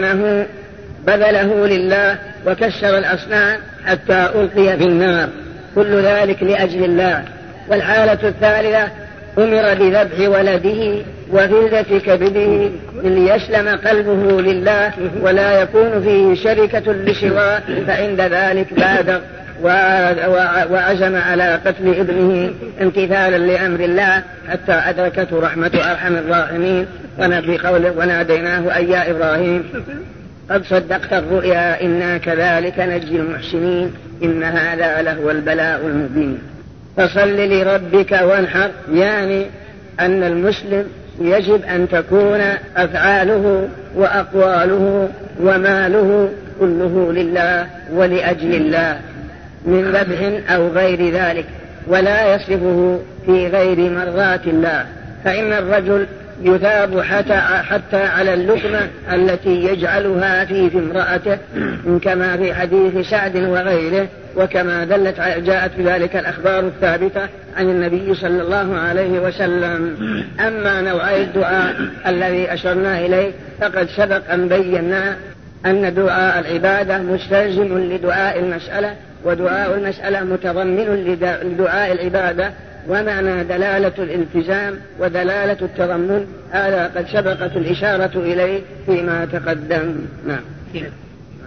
B: بذله لله وكسر الأصنام حتى ألقي في النار، كل ذلك لأجل الله. والحالة الثالثة أمر بذبح ولده وفلذة كبده ليسلم قلبه لله ولا يكون فيه شركة لسواه، فعند ذلك بادر وعزم على قتل ابنه امتثالا لأمر الله حتى أدركته رحمة أرحم الراحمين. ونبي قوله وناديناه أي يا إبراهيم قد صدقت الرؤيا إنا كذلك نجزي المحسنين إن هذا لهو البلاء المبين. فصل لربك وانحر، يعني أن المسلم يجب أن تكون أفعاله وأقواله وماله كله لله ولأجل الله من ذبح أو غير ذلك، ولا يصرفه في غير مرضات الله. فإن الرجل يثاب حتى على اللقمة التي يجعلها في امرأته، كما في حديث سعد وغيره، وكما جاءت في ذلك الأخبار الثابتة عن النبي صلى الله عليه وسلم. أما نوعي الدعاء الذي أشرنا إليه فقد سبق أن بينا أن دعاء العبادة مستلزم لدعاء المسألة، ودعاء المسألة متضمن لدعاء العبادة، ومعنى دلالة الالتزام ودلالة التضمن هذا قد سبقت الإشارة إليه فيما تقدم. نعم.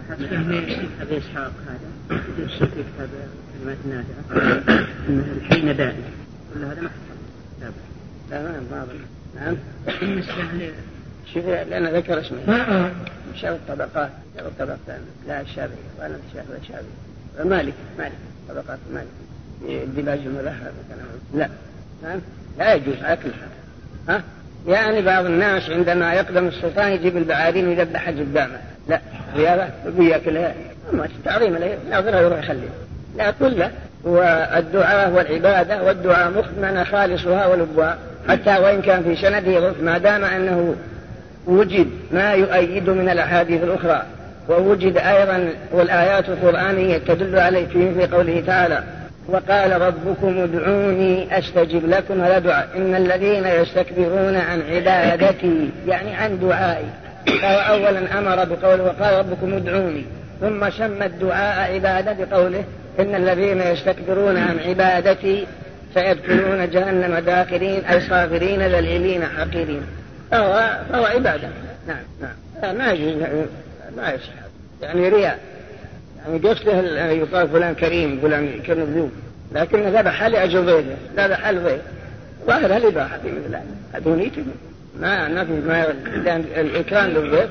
B: أبي إسحاق هذا في كتاب كلمات نافعة إنها الحين دائم كل هذا محفظ لا ما نعم شوف لأن ذكر اسمه شاف الطبقات لا الشافعي وأنا الشافعي مالك طبقات مالك الدباج المذهب لا نعم لا يجوز على كل حال يعني بعض الناس عندما يقدم السلطان يجيب البعارين ويذبح قدامه لا رياضة ويأكلها ما تعظيم له ناظرها يروح يخليه لا كله والدعاء والعبادة والدعاء مخمنة خالصها ولبها حتى وإن كان في سنده ضعف ما دام أنه وجد ما يؤيد من الأحاديث الأخرى ووجد أيضا والآيات القرآنية تدل عليه في قوله تعالى وقال ربكم ادعوني أستجب لكم هذا دعاء إن الذين يستكبرون عن عبادتي يعني عن دعائي فهو أولا أمر بقوله وقال ربكم ادعوني ثم سمى الدعاء عبادة بقوله إن الذين يستكبرون عن عبادتي سيدخلون جهنم داخرين أي صاغرين ذليلين حقيرين فهو عبادة نعم ما يصح يعني رياء يعني قصده يقال فلان كريم فلان كريم ذوق لكن ذبح لأجل غيره لا ذبح لغيره ظاهر الإباحة في مثل هذا نيته ما في ما الإكرام للغير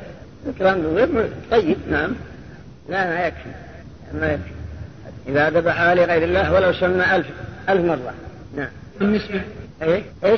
B: طيب نعم لا يكفي إذا ذبح لغير الله ولو سمى ألف مرة نعم
E: بالنسبة
B: إيش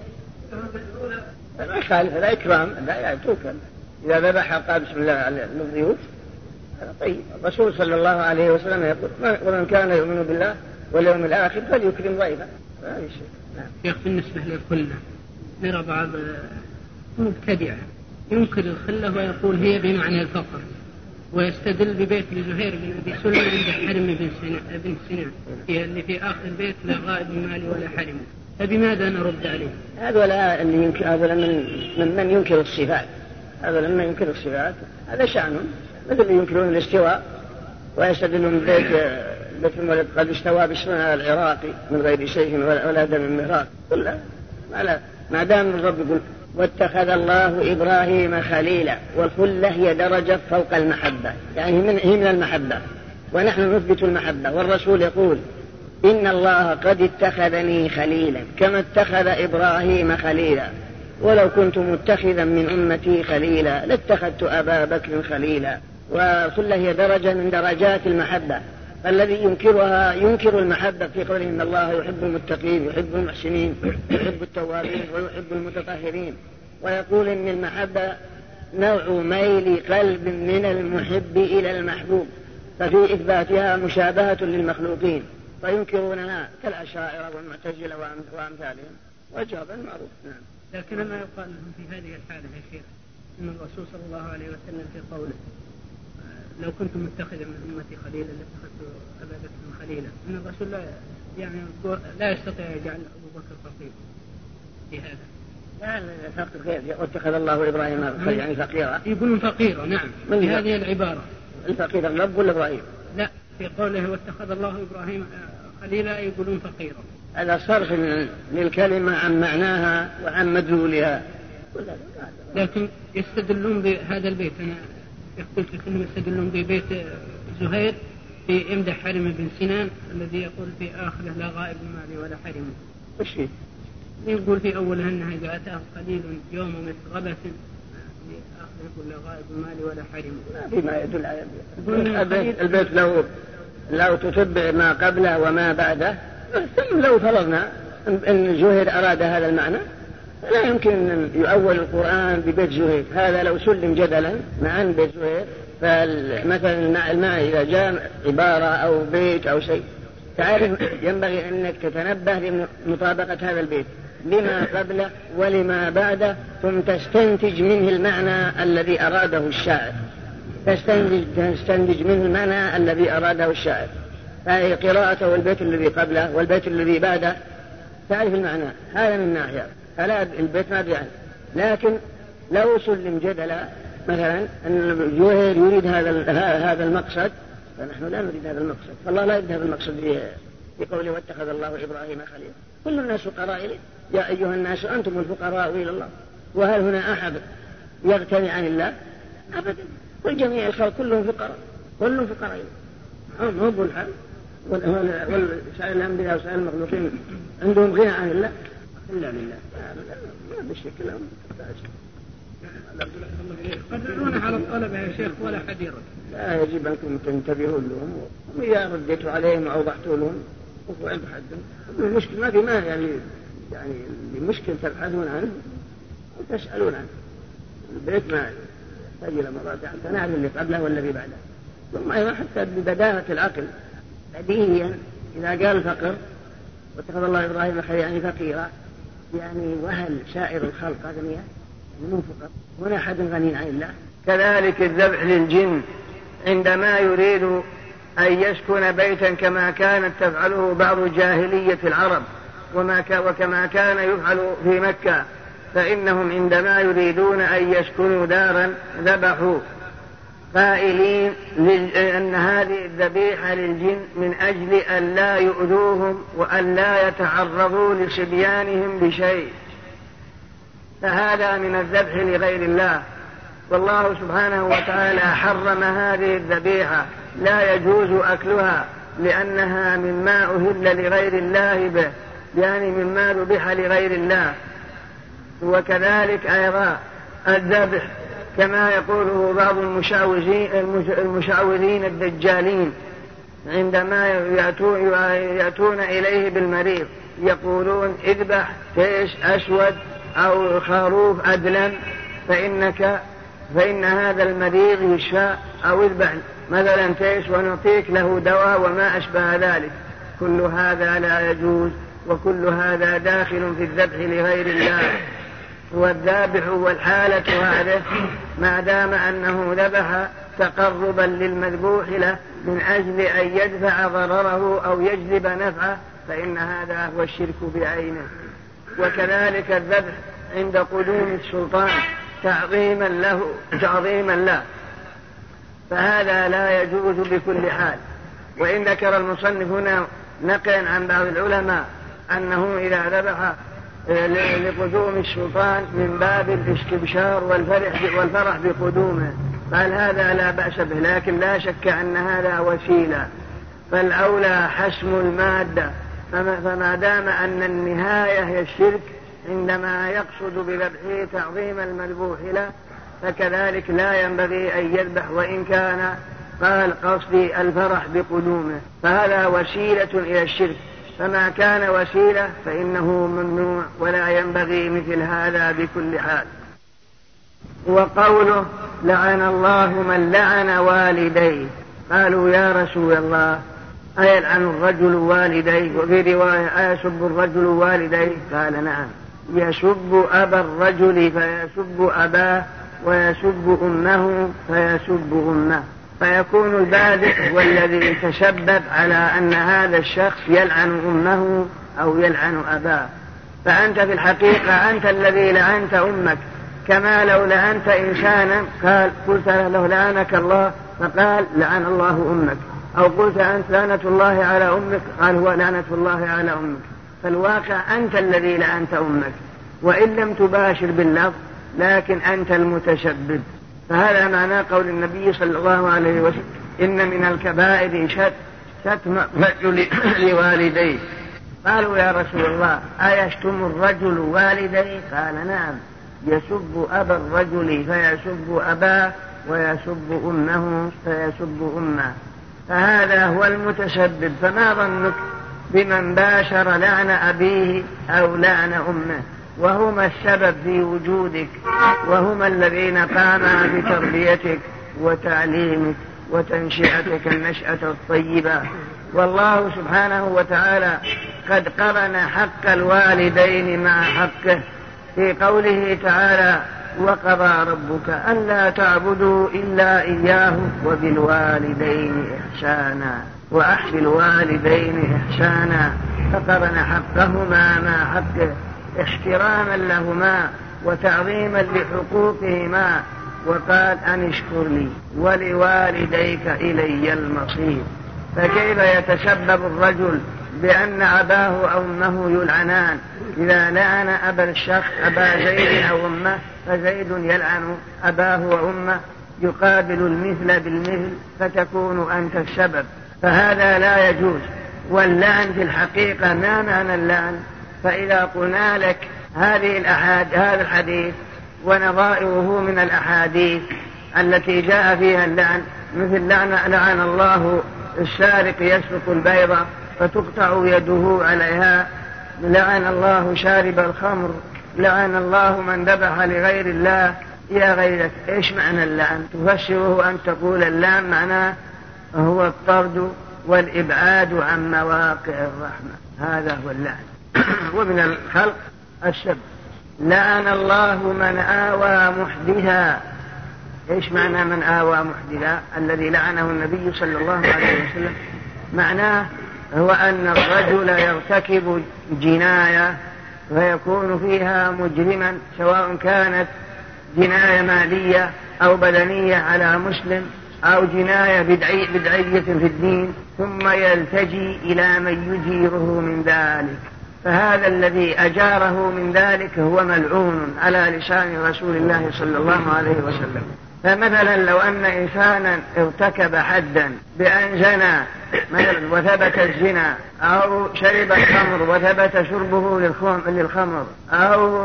B: ما يخالف لا إكرام لا توكل إذا ذبح قال بسم الله للضيوف طيب الرسول صلى الله عليه وسلم يقول ومن كان يؤمن بالله واليوم الآخر فليكرم ضيفه
E: نعم. بالنسبة للخلة نرى بعض مبتدعة ينكر الخلة ويقول هي بمعنى الفقر ويستدل ببيت لزهير بن أبي سلمة عند حرم بن سنان اللي في آخر البيت لا غائب مالي ولا حرم فبماذا نرد عليه؟
B: هذا اللي ينكر هذا من ينكر الصفات لما ينكر الصفات هذا شأنهم مثل اللي ينكرون الاستواء ويستدلون بيت المولد قد استوى باسمها العراقي من غير شيء ولا دم المهراق كلها ما دام الرب يقول واتخذ الله إبراهيم خليلا والخلة هي درجة فوق المحبة يعني هي من المحبة ونحن نثبت المحبة والرسول يقول إن الله قد اتخذني خليلا كما اتخذ إبراهيم خليلا ولو كنت متخذا من أمتي خليلا لاتخذت أبا بكر خليلا والخلة هي درجة من درجات المحبة الذي ينكرها ينكر المحبة في قوله إن الله يحب المتقين يحب المحسنين يحب التوابين ويحب المتطهرين ويقول إن المحبة نوع ميل قلب من المحب إلى المحبوب ففي إثباتها مشابهة للمخلوقين فينكرونها كالأشاعرة والمعتزلة وأمثالهم وجوابا معروف نعم.
E: لكن ما يقال لهم في هذه الحالة يا شيخ إن الرسول صلى الله عليه وسلم في قوله لو كنت متخذا من أمتي خليلا لاتخذت أبا بكر خليلا إن الرسول لا يستطيع يجعل أبو بكر فقيرا في هذا
B: لا فقر غير واتخذ الله إبراهيم يعني فقيرا
E: يقولون فقيرا نعم في هذه العبارة
B: الفقير الرب ولا إبراهيم
E: لا في قوله واتخذ الله إبراهيم خليلا يقولون فقيرا
B: هذا صرف للكلمة عن معناها وعن مدلولها
E: لكن يستدلون بهذا البيت أنا قلت لكم يستدلون ببيت زهير في امدح حرم بن سنان الذي يقول في آخره لا غائب مالي ولا حرم
B: وش فيه؟
E: يقول في أولها أنها إذا أتاه قليل يوم مثغبة في آخره يقول لا غائب مالي ولا حرم
B: فيما يدل على البيت لو تتبع ما قبله وما بعده ثم لو فرضنا أن زهير أراد هذا المعنى لا يمكن أن يؤول القرآن ببيت زهير هذا لو سلم جدلا مع بيت زهير فمثلا المعنى إذا جاء عبارة أو بيت أو شيء تعرف ينبغي أنك تتنبه لمطابقة هذا البيت لما قبله ولما بعده ثم تستنتج منه المعنى الذي أراده الشاعر تستنتج منه المعنى الذي أراده الشاعر فهي قراءته والبيت الذي قبله والبيت الذي بعده تعرف المعنى هذا من ناحية فلا البيت ما بيعني لكن لو سلم جدلا مثلا أن زهير يريد هذا المقصد فنحن لا نريد هذا المقصد فالله لا يريد هذا المقصد في قوله واتخذ الله إبراهيم خليلا كل الناس فقراء إليه يا أيها الناس أنتم الفقراء إلى الله وهل هنا أحد يغتني عن الله أبدا والجميع الخلق كلهم فقراء، كلهم فقراء، هم هو الحال. وسائر الأنبياء وسائر المخلوقين عندهم غنى عن الله إلا لله، ما بشكل لهم.
E: قدرون على الطلبة يا شيخ ولا حديرة.
B: لا، يجب أنكم تنتبهوا لهم، وإذا رديتوا عليهم وأوضحتوا لهم وقفوا عند حدهم. المشكلة ما في ما يعني المشكلة تبحثون عنه وتسألون عنه. البيت ما يحتاج إلى مراجعة، تنعرف اللي قبله والذي بعده. ثم أيضا حتى ببداهة العقل بديهيا إذا قال فقر واتخذ الله إبراهيم خليلا يعني فقيرا، يعني وهل سائر الخلق أغنياء؟ من فقر؟ هنا أحد غني عن الله. كذلك الذبح للجن عندما يريد أن يسكن بيتا كما كانت تفعله بعض جاهلية العرب وكما كان يفعل في مكة، فإنهم عندما يريدون أن يسكنوا دارا ذبحوا قائلين أن هذه الذبيحة للجن من أجل أن لا يؤذوهم وأن لا يتعرضوا لصبيانهم بشيء، فهذا من الذبح لغير الله. والله سبحانه وتعالى حرم هذه الذبيحة، لا يجوز أكلها لأنها مما أهل لغير الله به، يعني مما ذبح لغير الله. وكذلك أيضا الذبح كما يقوله بعض المشعوذين الدجالين عندما يأتون إليه بالمريض يقولون اذبح تيش أسود أو خروف أدلم فإن هذا المريض يشفى، أو اذبح مثلا تيش ونعطيك له دواء وما أشبه ذلك. كل هذا لا يجوز، وكل هذا داخل في الذبح لغير الله. والذابح والحالة هذه ما دام أنه ذبح تقربا للمذبوح له من أجل أن يدفع ضرره أو يجلب نفعه، فإن هذا هو الشرك بعينه. وكذلك الذبح عند قدوم السلطان تعظيما له، فهذا لا يجوز بكل حال. وإن ذكر المصنف هنا نقلا عن بعض العلماء أنه إذا ذبح لقدوم السلطان من باب الاستبشار والفرح بقدومه، قال هذا لا بأس به، لكن لا شك أن هذا وسيلة، فالأولى حسم المادة. فما دام أن النهاية هي الشرك عندما يقصد بذبحه تعظيم المذبوح له، فكذلك لا ينبغي أن يذبح وإن كان قال قصدي الفرح بقدومه، فهذا وسيلة إلى الشرك. فما كان وسيلة فإنه ممنوع ولا ينبغي مثل هذا بكل حال. وقوله لعن الله من لعن والديه، قالوا يا رسول الله أيلعن الرجل والديه؟ وفي رواية أيسب الرجل والديه؟ قال نعم، يسب أبا الرجل فيسب أباه، ويسب أمه فيسب أمه، فيكون البادئ هو الذي يتسبب على أن هذا الشخص يلعن أمه أو يلعن أباه. فأنت في الحقيقة أنت الذي لعنت أمك، كما لو لعنت إنسانا قلت له لعنك الله فقال لعن الله أمك، أو قلت أنت لعنة الله على أمك قال هو لعنة الله على أمك. فالواقع أنت الذي لعنت أمك، وإن لم تباشر باللفظ لكن أنت المتسبب. فهذا معنى قول النبي صلى الله عليه وسلم إن من الكبائر شتم الرجل لوالديه. قالوا يا رسول الله أيشتم الرجل والديه؟ قال نعم، يسب أبا الرجل فيسب أباه، ويسب أمه فيسب أمه، فهذا هو المتسبب. فما ظنك بمن باشر لعن أبيه أو لعن أمه، وهما السبب في وجودك، وهما الذين قاما بتربيتك وتعليمك وتنشئتك النشأة الطيبة. والله سبحانه وتعالى قد قرن حق الوالدين مع حقه في قوله تعالى وقضى ربك ألا تعبدوا إلا إياه وبالوالدين إحسانا وأحسن الوالدين إحسانا، فقرن حقهما مع حقه احتراما لهما وتعظيما لحقوقهما، وقال أن اشكر لي ولوالديك إلي المصير. فكيف يتسبب الرجل بأن أباه أو أمه يلعنان؟ إذا لعن أبا الشخص أبا زيد أو أمه فزيد يلعن أباه وأمه، يقابل المثل بالمثل فتكون أنت السبب، فهذا لا يجوز. واللعن في الحقيقة ما معنى اللعن؟ فإذا قلنا لك هذا الحديث ونظائره من الأحاديث التي جاء فيها اللعن، مثل لعن الله السارق يسرق البيضة فتقطع يده عليها، لعن الله شارب الخمر، لعن الله من ذبح لغير الله، يا غيرك. إيش معنى اللعن؟ تفسره أن تقول اللعن معناه هو الطرد والإبعاد عن مواقع الرحمة، هذا هو اللعن. ومن الخلق السب. لعن الله من آوى محدثا. إيش معنى من آوى محدثا؟ الذي لعنه النبي صلى الله عليه وسلم معناه هو أن الرجل يرتكب جناية فيكون فيها مجرما، سواء كانت جناية مالية أو بدنية على مسلم أو جناية بدعية في الدين، ثم يلتجي إلى من يجيره من ذلك، فهذا الذي أجاره من ذلك هو ملعون على لسان رسول الله صلى الله عليه وسلم. فمثلا لو أن إنسانا ارتكب حدا بأن زنى مثلا وثبت الزنا، أو شرب الخمر وثبت شربه للخمر، أو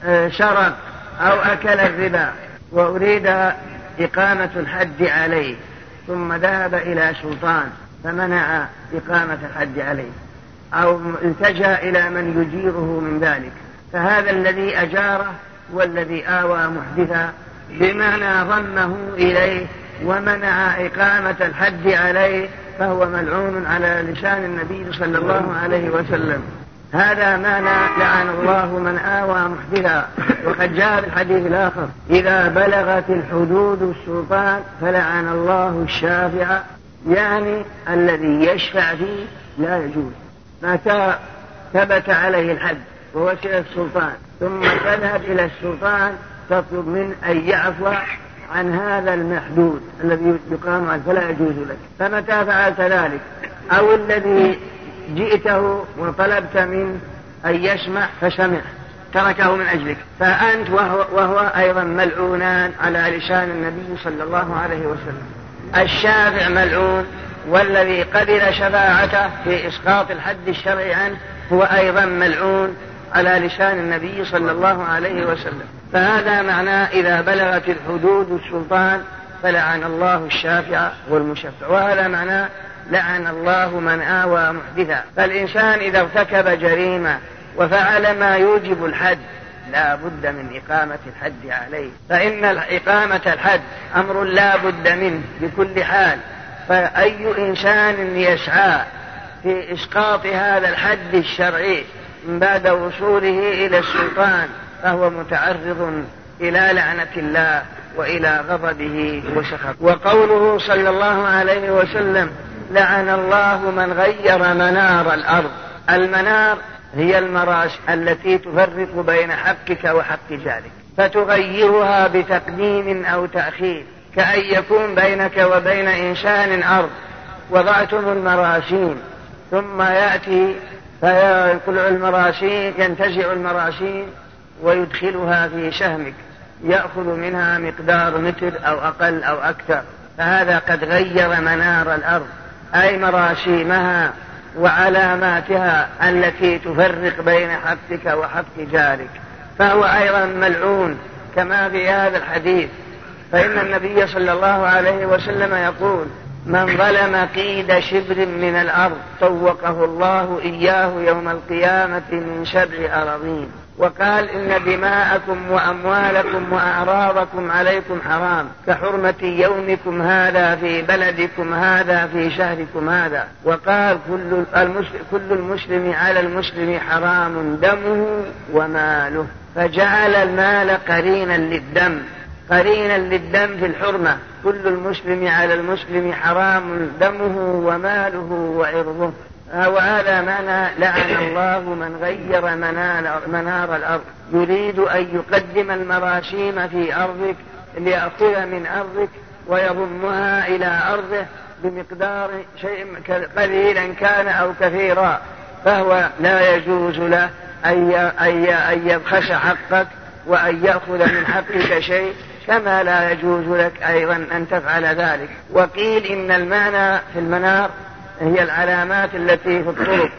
B: سرق أو أكل الربا وأريد إقامة الحد عليه، ثم ذهب إلى سلطان فمنع إقامة الحد عليه، أو التجأ إلى من يجيره من ذلك، فهذا الذي أجاره والذي آوى محدثا، بمعنى ضمه إليه ومنع إقامة الحد عليه، فهو ملعون على لسان النبي صلى الله عليه وسلم. هذا معنى لعن الله من آوى محدثا. وقد جاء في الحديث الآخر: إذا بلغت الحدود السلطان فلعن الله الشافع، يعني الذي يشفع فيه لا يجوز. متى ثبت عليه الحد ووصل السلطان ثم تذهب إلى السلطان تطلب منه أن يعفو عن هذا المحدود الذي يقام عنه فلا يجوز لك. فمتى فعلت ذلك، أو الذي جئته وطلبت منه أن يسمع فسمع تركه من أجلك، فأنت وهو أيضا ملعونان على لسان النبي صلى الله عليه وسلم. الشافع ملعون، والذي قبل شفاعته في إسقاط الحد الشرعي عنه هو أيضا ملعون على لسان النبي صلى الله عليه وسلم. فهذا معناه إذا بلغت الحدود السلطان فلعن الله الشافع والمشفع، وهذا معناه لعن الله من آوى محدثا. فالإنسان إذا ارتكب جريمة وفعل ما يوجب الحد لا بد من إقامة الحد عليه، فإن إقامة الحد أمر لا بد منه بكل حال. فأي إنسان يسعى في إسقاط هذا الحد الشرعي من بعد وصوله إلى السلطان فهو متعرض إلى لعنة الله وإلى غضبه وسخطه. وقوله صلى الله عليه وسلم: لعن الله من غير منار الأرض. المنار هي المراش التي تفرق بين حقك وحق جارك، فتغيرها بتقديم أو تأخير، كأن يكون بينك وبين إنسان أرض وضعتم المراشين، ثم يأتي فينقلع المراشين، ينتزع المراشين ويدخلها في سهمك، يأخذ منها مقدار متر أو أقل أو أكثر، فهذا قد غير منار الأرض، أي مراشيمها وعلاماتها التي تفرق بين حقك وحق جارك، فهو أيضا ملعون كما في هذا الحديث. فإن النبي صلى الله عليه وسلم يقول: من ظلم قيد شبر من الأرض طوقه الله إياه يوم القيامة من 7 أراضين. وقال: إن دماءكم وأموالكم وأعراضكم عليكم حرام كحرمة يومكم هذا في بلدكم هذا في شهركم هذا. وقال: كل المسلم على المسلم حرام دمه وماله، فجعل المال قرينا للدم، قرينا للدم في الحرمة. كل المسلم على المسلم حرام دمه وماله وعرضه. وهذا معنى لعن الله من غير منار الأرض، يريد أن يقدم المراشيم في أرضك ليأخذ من أرضك ويضمها إلى أرضه بمقدار شيء قليلا كان أو كثيرا، فهو لا يجوز له أن يبخس حقك وأن يأخذ من حقك شيء كما لا يجوز لك أيضا أن تفعل ذلك. وقيل إن المعنى في المنار هي العلامات التي في الطرق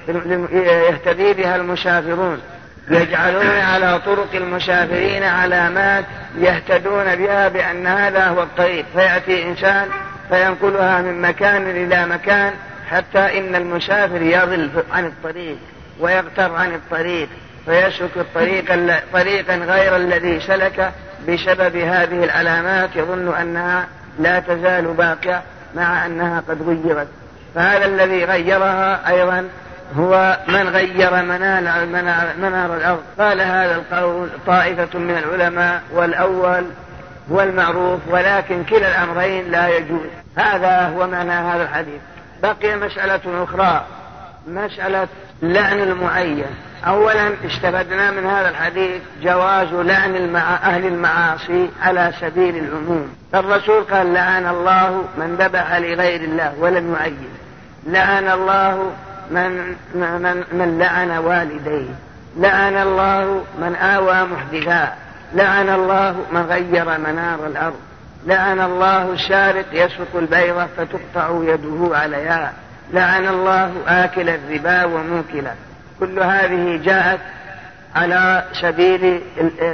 B: يهتدي بها المسافرون، يجعلون على طرق المسافرين علامات يهتدون بها بأن هذا هو الطريق، فيأتي إنسان فينقلها من مكان إلى مكان حتى إن المسافر يضل عن الطريق ويغتر عن الطريق فيسلك طريقا غير الذي سلك بسبب هذه العلامات، يظن أنها لا تزال باقية مع أنها قد غيرت. فهذا الذي غيرها أيضا هو من غير منار الأرض. قال هذا القول طائفة من العلماء، والأول هو المعروف، ولكن كلا الأمرين لا يجوز. هذا هو معنى هذا الحديث. بقي مسألة أخرى، مسألة لعن المعين. أولا استفدنا من هذا الحديث جواز لعن أهل المعاصي على سبيل العموم. الرسول قال لعن الله من ذبح لغير الله ولم يعين، لعن الله من لعن والديه، لعن الله من آوى محدثا، لعن الله من غير منار الأرض، لعن الله السارق يسرق البيضة فتقطع يده عليها، لعن الله آكل الربا وموكله. كل هذه جاءت على سبيل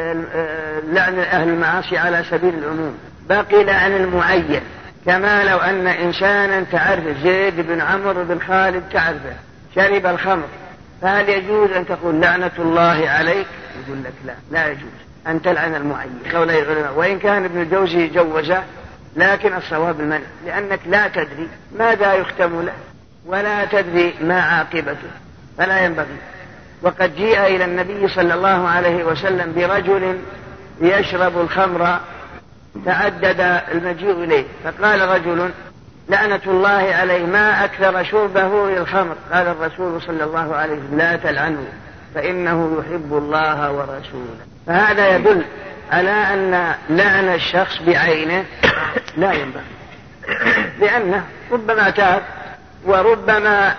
B: لعن أهل المعاصي على سبيل العموم. باقي لعن المعين، كما لو أن إنسانا تعرف زيد بن عمرو بن خالد تعرفه شرب الخمر، فهل يجوز أن تقول لعنة الله عليك؟ يقول لك لا يجوز أن تلعن المعين قولي العلماء، وإن كان ابن الجوزي جوزه، لكن الصواب المنع، لأنك لا تدري ماذا يختم له ولا تدري ما عاقبته، فلا ينبغي. وقد جيء إلى النبي صلى الله عليه وسلم برجل يشرب الخمر، تعدد المجيء إليه، فقال رجل لعنة الله عليه ما أكثر شربه للخمر. قال الرسول صلى الله عليه وسلم لا تلعنه فإنه يحب الله ورسوله. فهذا يدل على أن لعن الشخص بعينه لا ينبغي، لأنه ربما تاب وربما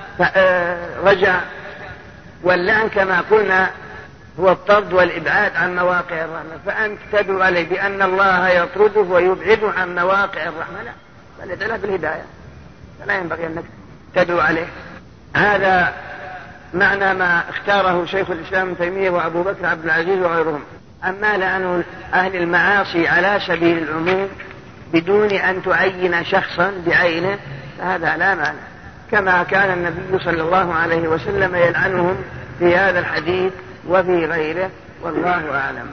B: رجع، واللعن كما قلنا هو الطرد والإبعاد عن مواقع الرحمة، فأنت تدعو عليه بأن الله يطرده ويبعده عن مواقع الرحمة، لا، بل يدعو بالهداية، فلا ينبغي أنك تدعو عليه. هذا معنى ما اختاره شيخ الإسلام ابن تيمية وأبو بكر عبد العزيز وغيرهم. أما لعن أهل المعاصي على سبيل العموم بدون أن تعين شخصا بعينه فهذا لا معنى، كما كان النبي صلى الله عليه وسلم يلعنهم في هذا الحديث وفي غيره، والله أعلم.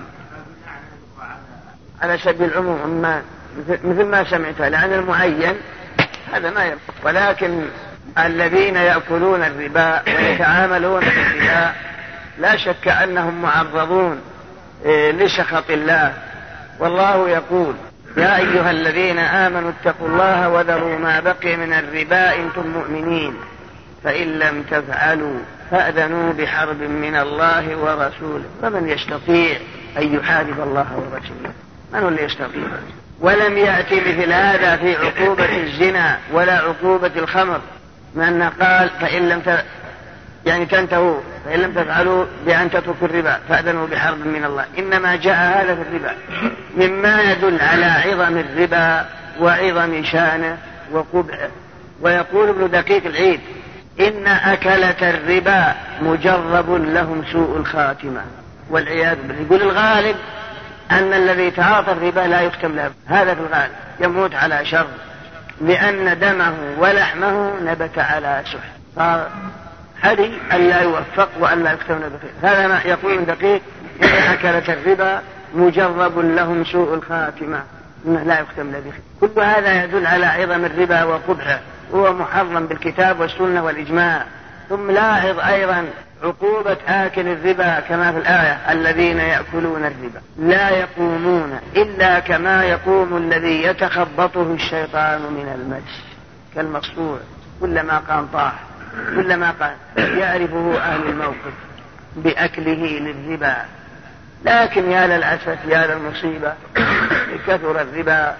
B: على سبيل العموم مثل ما سمعت لعن المعين هذا ما يبقى، ولكن الذين يأكلون الربا ويتعاملون بالربا لا شك أنهم معرضون لسخط الله، والله يقول يا أيها الذين آمنوا اتقوا الله وذروا ما بقي من الربا إن كنتم مؤمنين فإن لم تفعلوا فأذنوا بحرب من الله ورسوله ومن يستطيع أن يحارب الله ورسوله. من هو اللي يستطيع؟ ولم يأتي مثل هذا في عقوبة الزنا ولا عقوبة الخمر، لأن قال فإن لم تنتهوا فإن لم تفعلوا بأن تتركوا الربا فأذنوا بحرب من الله. إنما جاء هذا في الربا مما يدل على عظم الربا وعظم شانه وقبحه. ويقول ابن دقيق العيد إن أكلة الربا مجرب لهم سوء الخاتمة والعياذ بالله. يقول الغالب أن الذي تعاطى الربا لا يختم له، هذا في الغالب يموت على شر، لأن دمه ولحمه نبت على سحر، فحري أن لا يوفق وأن لا يختم له بخير. هذا ما يقول ابن دقيق إن أكلة الربا مجرب لهم سوء الخاتمة لا يختم له بخير. كل هذا يدل على عظم الربا وقبحه، هو محرم بالكتاب والسنة والإجماع. ثم لاحظ أيضا عقوبة آكل الربا كما في الآية الذين يأكلون الربا لا يقومون إلا كما يقوم الذي يتخبطه الشيطان من المس كالمصفوع، كلما قام طاح، كلما قام. يعرفه أهل الموقف بأكله للربا. لكن يا للأسف يا للمصيبة كثر الربا.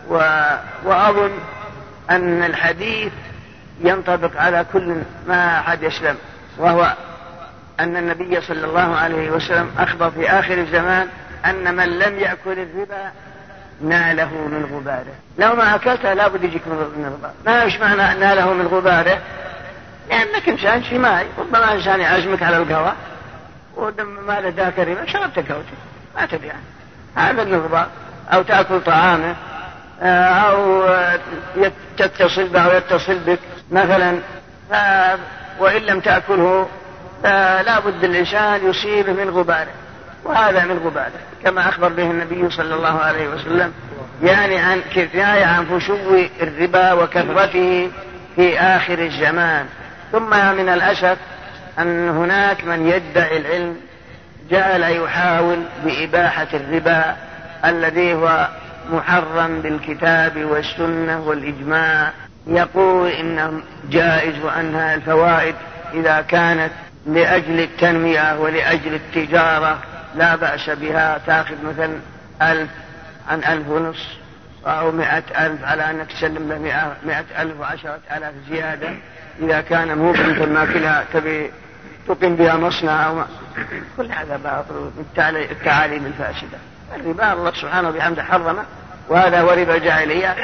B: وأظن أن الحديث ينطبق على كل ما أحد يسلم، وهو أن النبي صلى الله عليه وسلم أخبر في آخر الزمان أن من لم يأكل الربا ناله من غباره. لو ما أكلته لا بد يجيك من الغبار. ما إيش معنى ناله من غباره؟ لأنك إنسان شماي، ربما إنسان يعزمك على القهوة وما لداك الربا شربت قهوتك ما تبيع، هذا الغبار. أو تأكل طعامه أو تتصل به أو يتصل بك مثلا، وإن لم تأكله لا بد الإنسان يصيبه من غباره، وهذا من غباره كما أخبر به النبي صلى الله عليه وسلم، يعني عن كفاية عن فشو الربا وكثرته في آخر الزمان. ثم من الأسف أن هناك من يدعي العلم جعل يحاول بإباحة الربا الذي هو محرم بالكتاب والسنة والإجماع، يقول إنه جائز وأنها الفوائد إذا كانت لأجل التنمية ولأجل التجارة لا بأس بها، تأخذ مثلا 1000 عن 1500 أو 100,000 على أنك تسلم له 100,000 و10,000 زيادة إذا كان مو مثل ما كلها تبي تقيم بها مصنع أو ما. كل هذا باطل التعاليم الفاسدة. الربا الله سبحانه وبحمده حرمه، وهذا هو ربا الجاهلية،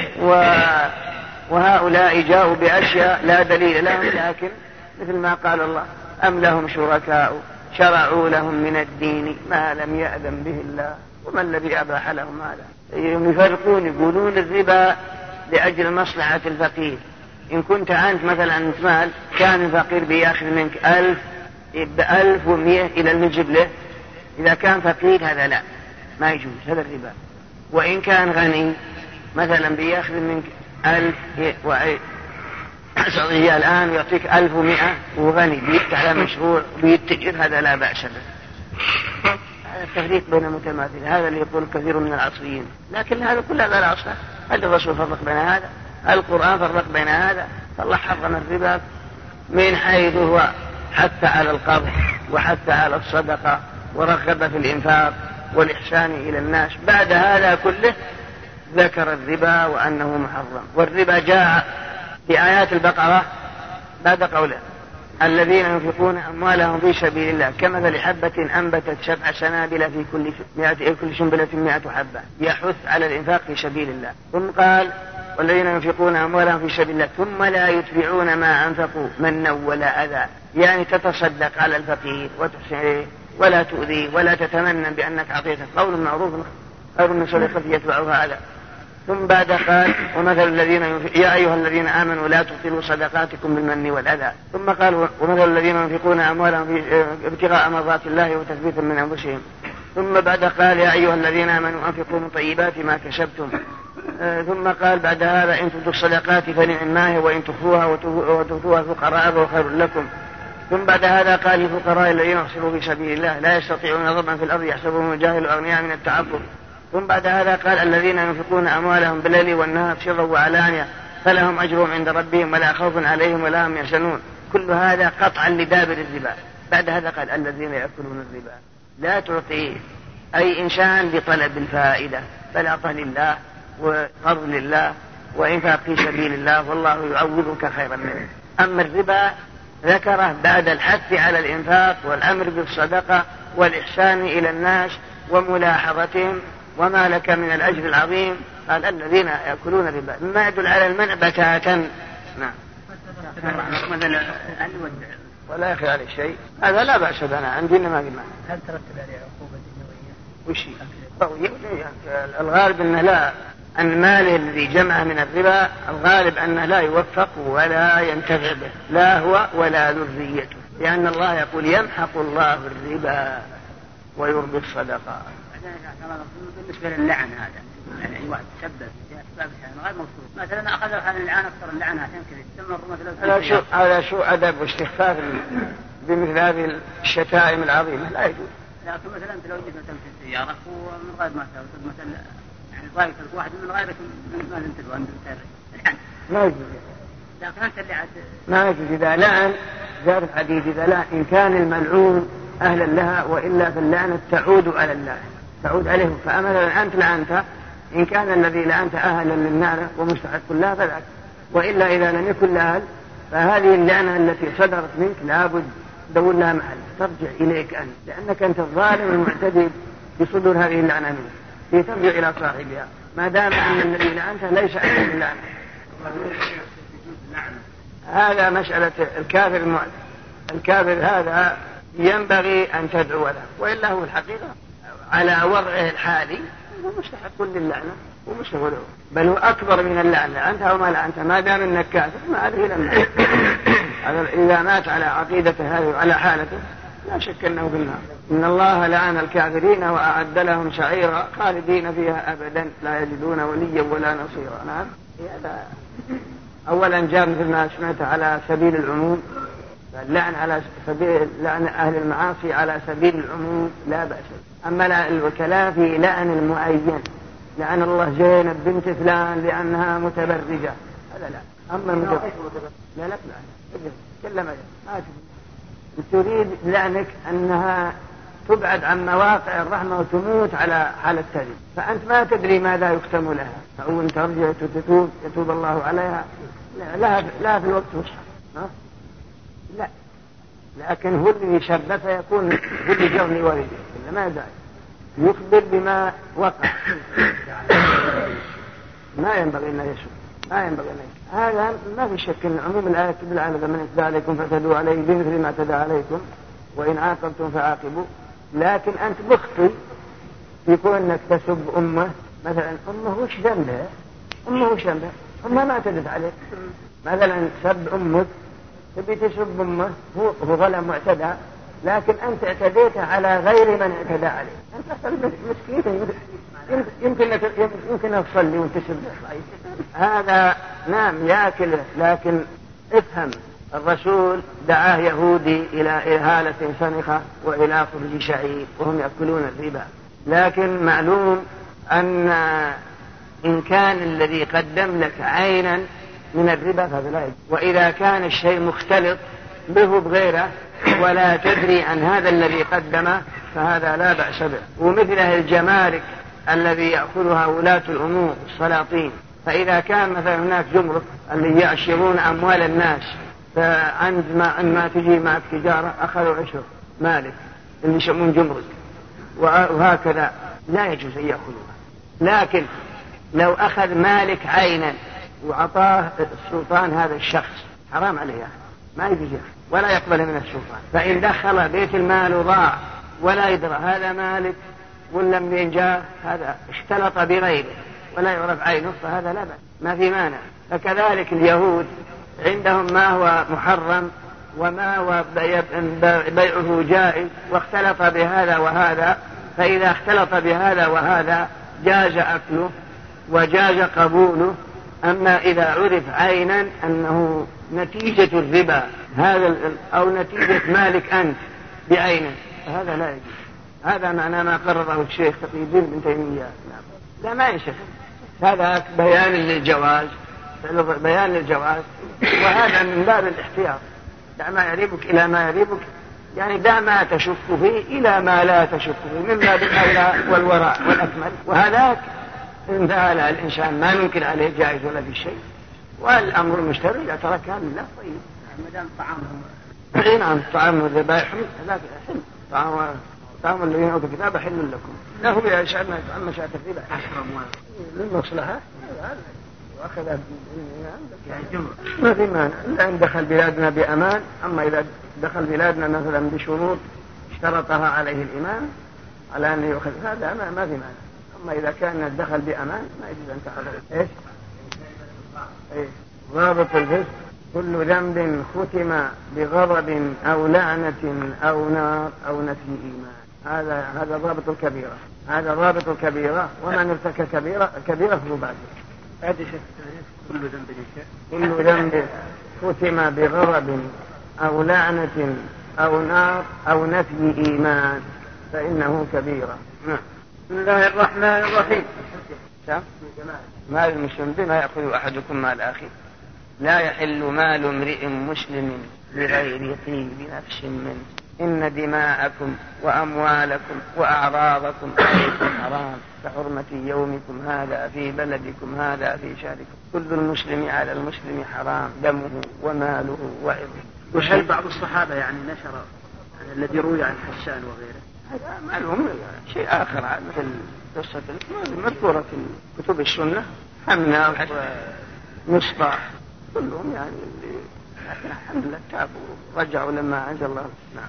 B: وهؤلاء جاءوا بأشياء لا دليل لهم، لكن مثل ما قال الله أم لهم شركاء شرعوا لهم من الدين ما لم يأذن به الله وما الذي أباح لهم هذا. يفرقون يقولون الربا لأجل مصلحة الفقير. إن كنت أنت مثلا أنت مال كان الفقير بيأخذ منك 1000 ب1100 إلى المجيب له، إذا كان فقير هذا لا ما يجوز، هذا الربا. وإن كان غني مثلا بيأخذ منك 1000 ريال الآن يعطيك 1100 وغني بيفتح له مشروع بيتجر، هذا لا بأس به. هذا التفريق بين متماثل، هذا اللي يقول كثير من العصريين، لكن هذا كله لا أصل. هل الرسول فرق بين هذا؟ هل القرآن فرق بين هذا؟ فالله حرم الربا من حيث هو حتى على القرض وحتى على الصدقة ورغب في الإنفاق والإحسان إلى الناس. بعد هذا كله ذكر الربا وأنه محرم. والربا جاء في آيات البقرة بعد قوله الذين ينفقون أموالهم في سبيل الله كمثل حبة أنبتت 7 سنابل في كل سنبلة 100 حبة، يحث على الإنفاق في سبيل الله. ثم قال والذين ينفقون أموالهم في سبيل الله ثم لا يتبعون ما أنفقوا منا ولا أذى، يعني تتصدق على الفقير وتحسن ولا تؤذيه ولا تتمنى بأنك أعطيته، قول معروف خير من صدقة يتبعها أذى. ثم بعد قال ومثل الذين يا أيها الذين آمنوا لا تبطلوا صدقاتكم بالمن والأذى. ثم قال ومثل الذين ينفقون أموالهم في ابتغاء مرضات الله وتثبيتا من أنفسهم. ثم بعد قال يا أيها الذين آمنوا أنفقوا من طيبات ما كسبتم. ثم قال بعد هذا إن تبدوا الصدقات فنعما هي وإن تخفوها وتؤتوها الفقراء فهو خير لكم. ثم بعد هذا قال للفقراء الذين يحصلوا في سبيل الله لا يستطيعون ضربا في الأرض يحسبهم الجاهل أغنياء من التعفف. ثم بعد هذا قال الذين ينفقون أموالهم بالليل والنهار سرا وعلانية فلهم أجرهم عند ربهم ولا خوف عليهم ولا هم يحزنون. كل هذا قطعا لدابر الربا. بعد هذا قال الذين يأكلون الربا لا تعطيه أي إنسان بطلب الفائدة، بل أعطه لله وقرض لله وإنفاق في سبيل الله والله يعوضك خيرا منه. أما الربا ذكره بعد الحث على الإنفاق والأمر بالصدقة والإحسان إلى الناس وملاحظتهم وما لك من الأجر العظيم. قال الذين يأكلون الربا مما يدل على المنع بتاتا. نعم ولا يخي عليه شيء، هذا لا بأس بنا عندنا ما قلنا.
E: هل ترتب عليه عقوبة دنيوية؟
B: وش الغالب أنه لا، أن ماله الذي جمع من الربا الغالب أنه لا يوفق ولا ينتفع به لا هو ولا ذريته، لأن الله يقول يمحق الله الربا ويربي الصدقات.
E: بالنسبة للعن هذا يعني واحد تسبب في أسباب غير مفروض، مثلا أخذ عن اللعان أكثر اللعان عشان كذا تستمر
B: هذا شو أدب واستخفاف بمثل هذه الشتائم العظيمة لا يجوز.
E: لكن مثلا أنت لو جيت مثلا في السيارة ومن غير ما تأخذ مثلا يعني ضايق واحد من غيرك ما تنتبه أنت الحن
B: ما يجوز.
E: لكن أنت اللي عاد
B: ما يجوز إذا لعن زاد الحديث إذا لعن إن كان الملعون أهلا لها وإلا فاللعنة تعود على الله تعود عليه. فمثلا أنت لعنت إن كان الذي لعنت أهلا للنار ومستحق لها فذاك، وإلا إذا لم يكن أهل فهذه اللعنة التي صدرت منك لابد دور لها محل ترجع إليك أنت، لأنك أنت الظالم المعتدي بصدور هذه اللعنة منه لترجع إلى صاحبها، ما دام أن الذي لعنته ليس أهلا باللعنة. هذا مسألة الكافر المعلن. الكافر هذا ينبغي أن تدعو له، وإلا هو الحقيقة على وضعه الحالي هو مستحق للعنة ومستغل، بل هو أكبر من اللعنة. أنت وما لعنت ما دام أنك كافر ما عليه لعنة. إذا مات على عقيدته هذه وعلى حالته لا شك أنه في النار. إن الله لعن الكافرين وأعد لهم سعيرا خالدين فيها أبدا لا يجدون وليا ولا نصيرا. نعم، هذا أولا جاء مثل ما سمعت على سبيل العموم، اللعن على سبيل لعن أهل المعاصي على سبيل العموم لا بأس. أما الوكلاء في لعن المعين، لعن الله زينب بنت فلان لأنها متبرجة، هذا لا. أما لا كلم تريد لعنك أنها تبعد عن مواقع الرحمة وتموت على حال التالي، فأنت ما تدري ماذا يختم لها، فأول ترجع تتوب يتوب الله عليها لا في الوقت وصح، لا، لكن هو اللي يشبه فيكون هو اللي جرني ولدي ما داعي يخبر بما وقع. ما ينبغي أن يشوف، ما ينبغي أن يشوف. هذا ما في شك أن عموم الآية تدل على من اعتدى عليكم فاعتدوا عليه بمثل ما اعتدى عليكم وإن عاقبتم فعاقبوا. لكن أنت مخطئ يكون أنك تسب أمه مثلا، أمه وش ذنبها؟ أمه وش ذنبها؟ أمها ما اعتدت عليك. مثلا سب أمك تبي تسب أمه، هو ظلم واعتدى، لكن أنت اعتديت على غير من اعتدى عليك. أنت مسكين يمكن تصلي وانت تسب. هذا نعم يأكله، لكن افهم الرسول دعاه يهودي إلى إهالة سنخة وإلى خبز شعير وهم يأكلون الربا. لكن معلوم أن إن كان الذي قدم لك عينا من الربا فهذا لا يجوز، وإذا كان الشيء مختلط به بغيره ولا تدري عن هذا الذي قدمه فهذا لا بأس به. ومثله الجمارك الذي يأخذها ولاة الأمور السلاطين، فإذا كان مثلا هناك جمرك اللي يعشرون أموال الناس، فعندما تجي معك تجارة أخذوا عشر مالك اللي يسمون جمرك وهكذا لا يجوز أن يأخذوها. لكن لو أخذ مالك عينا وعطاه السلطان هذا الشخص حرام عليه، ما يجوز ولا يقبل من السلطان. فإن دخل بيت المال وضاع ولا يدرى هذا مالك ولا من جاء هذا اختلط بغيره ولا يعرف عينه فهذا لا بأس، ما في مانع. فكذلك اليهود عندهم ما هو محرم وما هو بيعه جائز واختلط بهذا وهذا، فإذا اختلط بهذا وهذا جاز أكله وجاز قبوله. أما إذا عرف عينا أنه نتيجة الربا هذا أو نتيجة مالك أنت بعينه فهذا لا يجوز. هذا معنى ما قرره الشيخ تقي الدين بن تيمية. لا ما يشك، هذا بيان للجواز، بيان للجواز، وهذا من باب الاحتياط. دع ما يريبك إلى ما يريبك، يعني دع ما تشك فيه إلى ما لا تشك فيه، من باب الأولى والوراء والأكمل. وهذاك إن فعل الإنسان ما يمكن عليه جائز ولا في شيء، والأمر المشترك إذا تركها لله طيب.
E: مدام طعامهم
B: نعم طعام الذبائح هذا حل، طعام الذين أوتوا الكتاب حل لكم. لا هو يشعرنا أما شاء الربا للمصلحة وأخذ ما في مانع إلا أن دخل بلادنا بأمان. أما إذا دخل بلادنا مثلا بشروط اشترطها عليه الإمام على أن يأخذ هذا ما في مانع. أما إذا كان دخل بأمان ما يجوز أن تأخذه. إيش ضابط الفسق كل ذنب ختم بغضب أو لعنة أو نار أو نفي إيمان. هذا ضابط الكبيرة، هذا ضابط الكبيرة. ومن ارتكب كبيرة فهو بعد كل ذنب ختم بغضب أو لعنة أو نار أو نفي إيمان فإنه كبيرة. بسم الله الرحمن الرحيم. مال المسلم بما يأخذ أحدكم مال أخيه، لا يحل مال امرئ مسلم بغير طيب نفس منه، إن دماءكم وأموالكم وأعراضكم عليكم حرام كحرمة يومكم هذا في بلدكم هذا في شهركم. كل المسلم على المسلم حرام دمه وماله وعرضه.
E: وهل بعض الصحابة يعني نشر الذي روي عن حسان وغيره
B: هذا معلوم. شيء آخر مثل قصة مذكورة في كتب السنة، حمنا ومصباح كلهم يعني اللي لكن الحمد لله تابوا ورجعوا لما أنزل الله. نعم.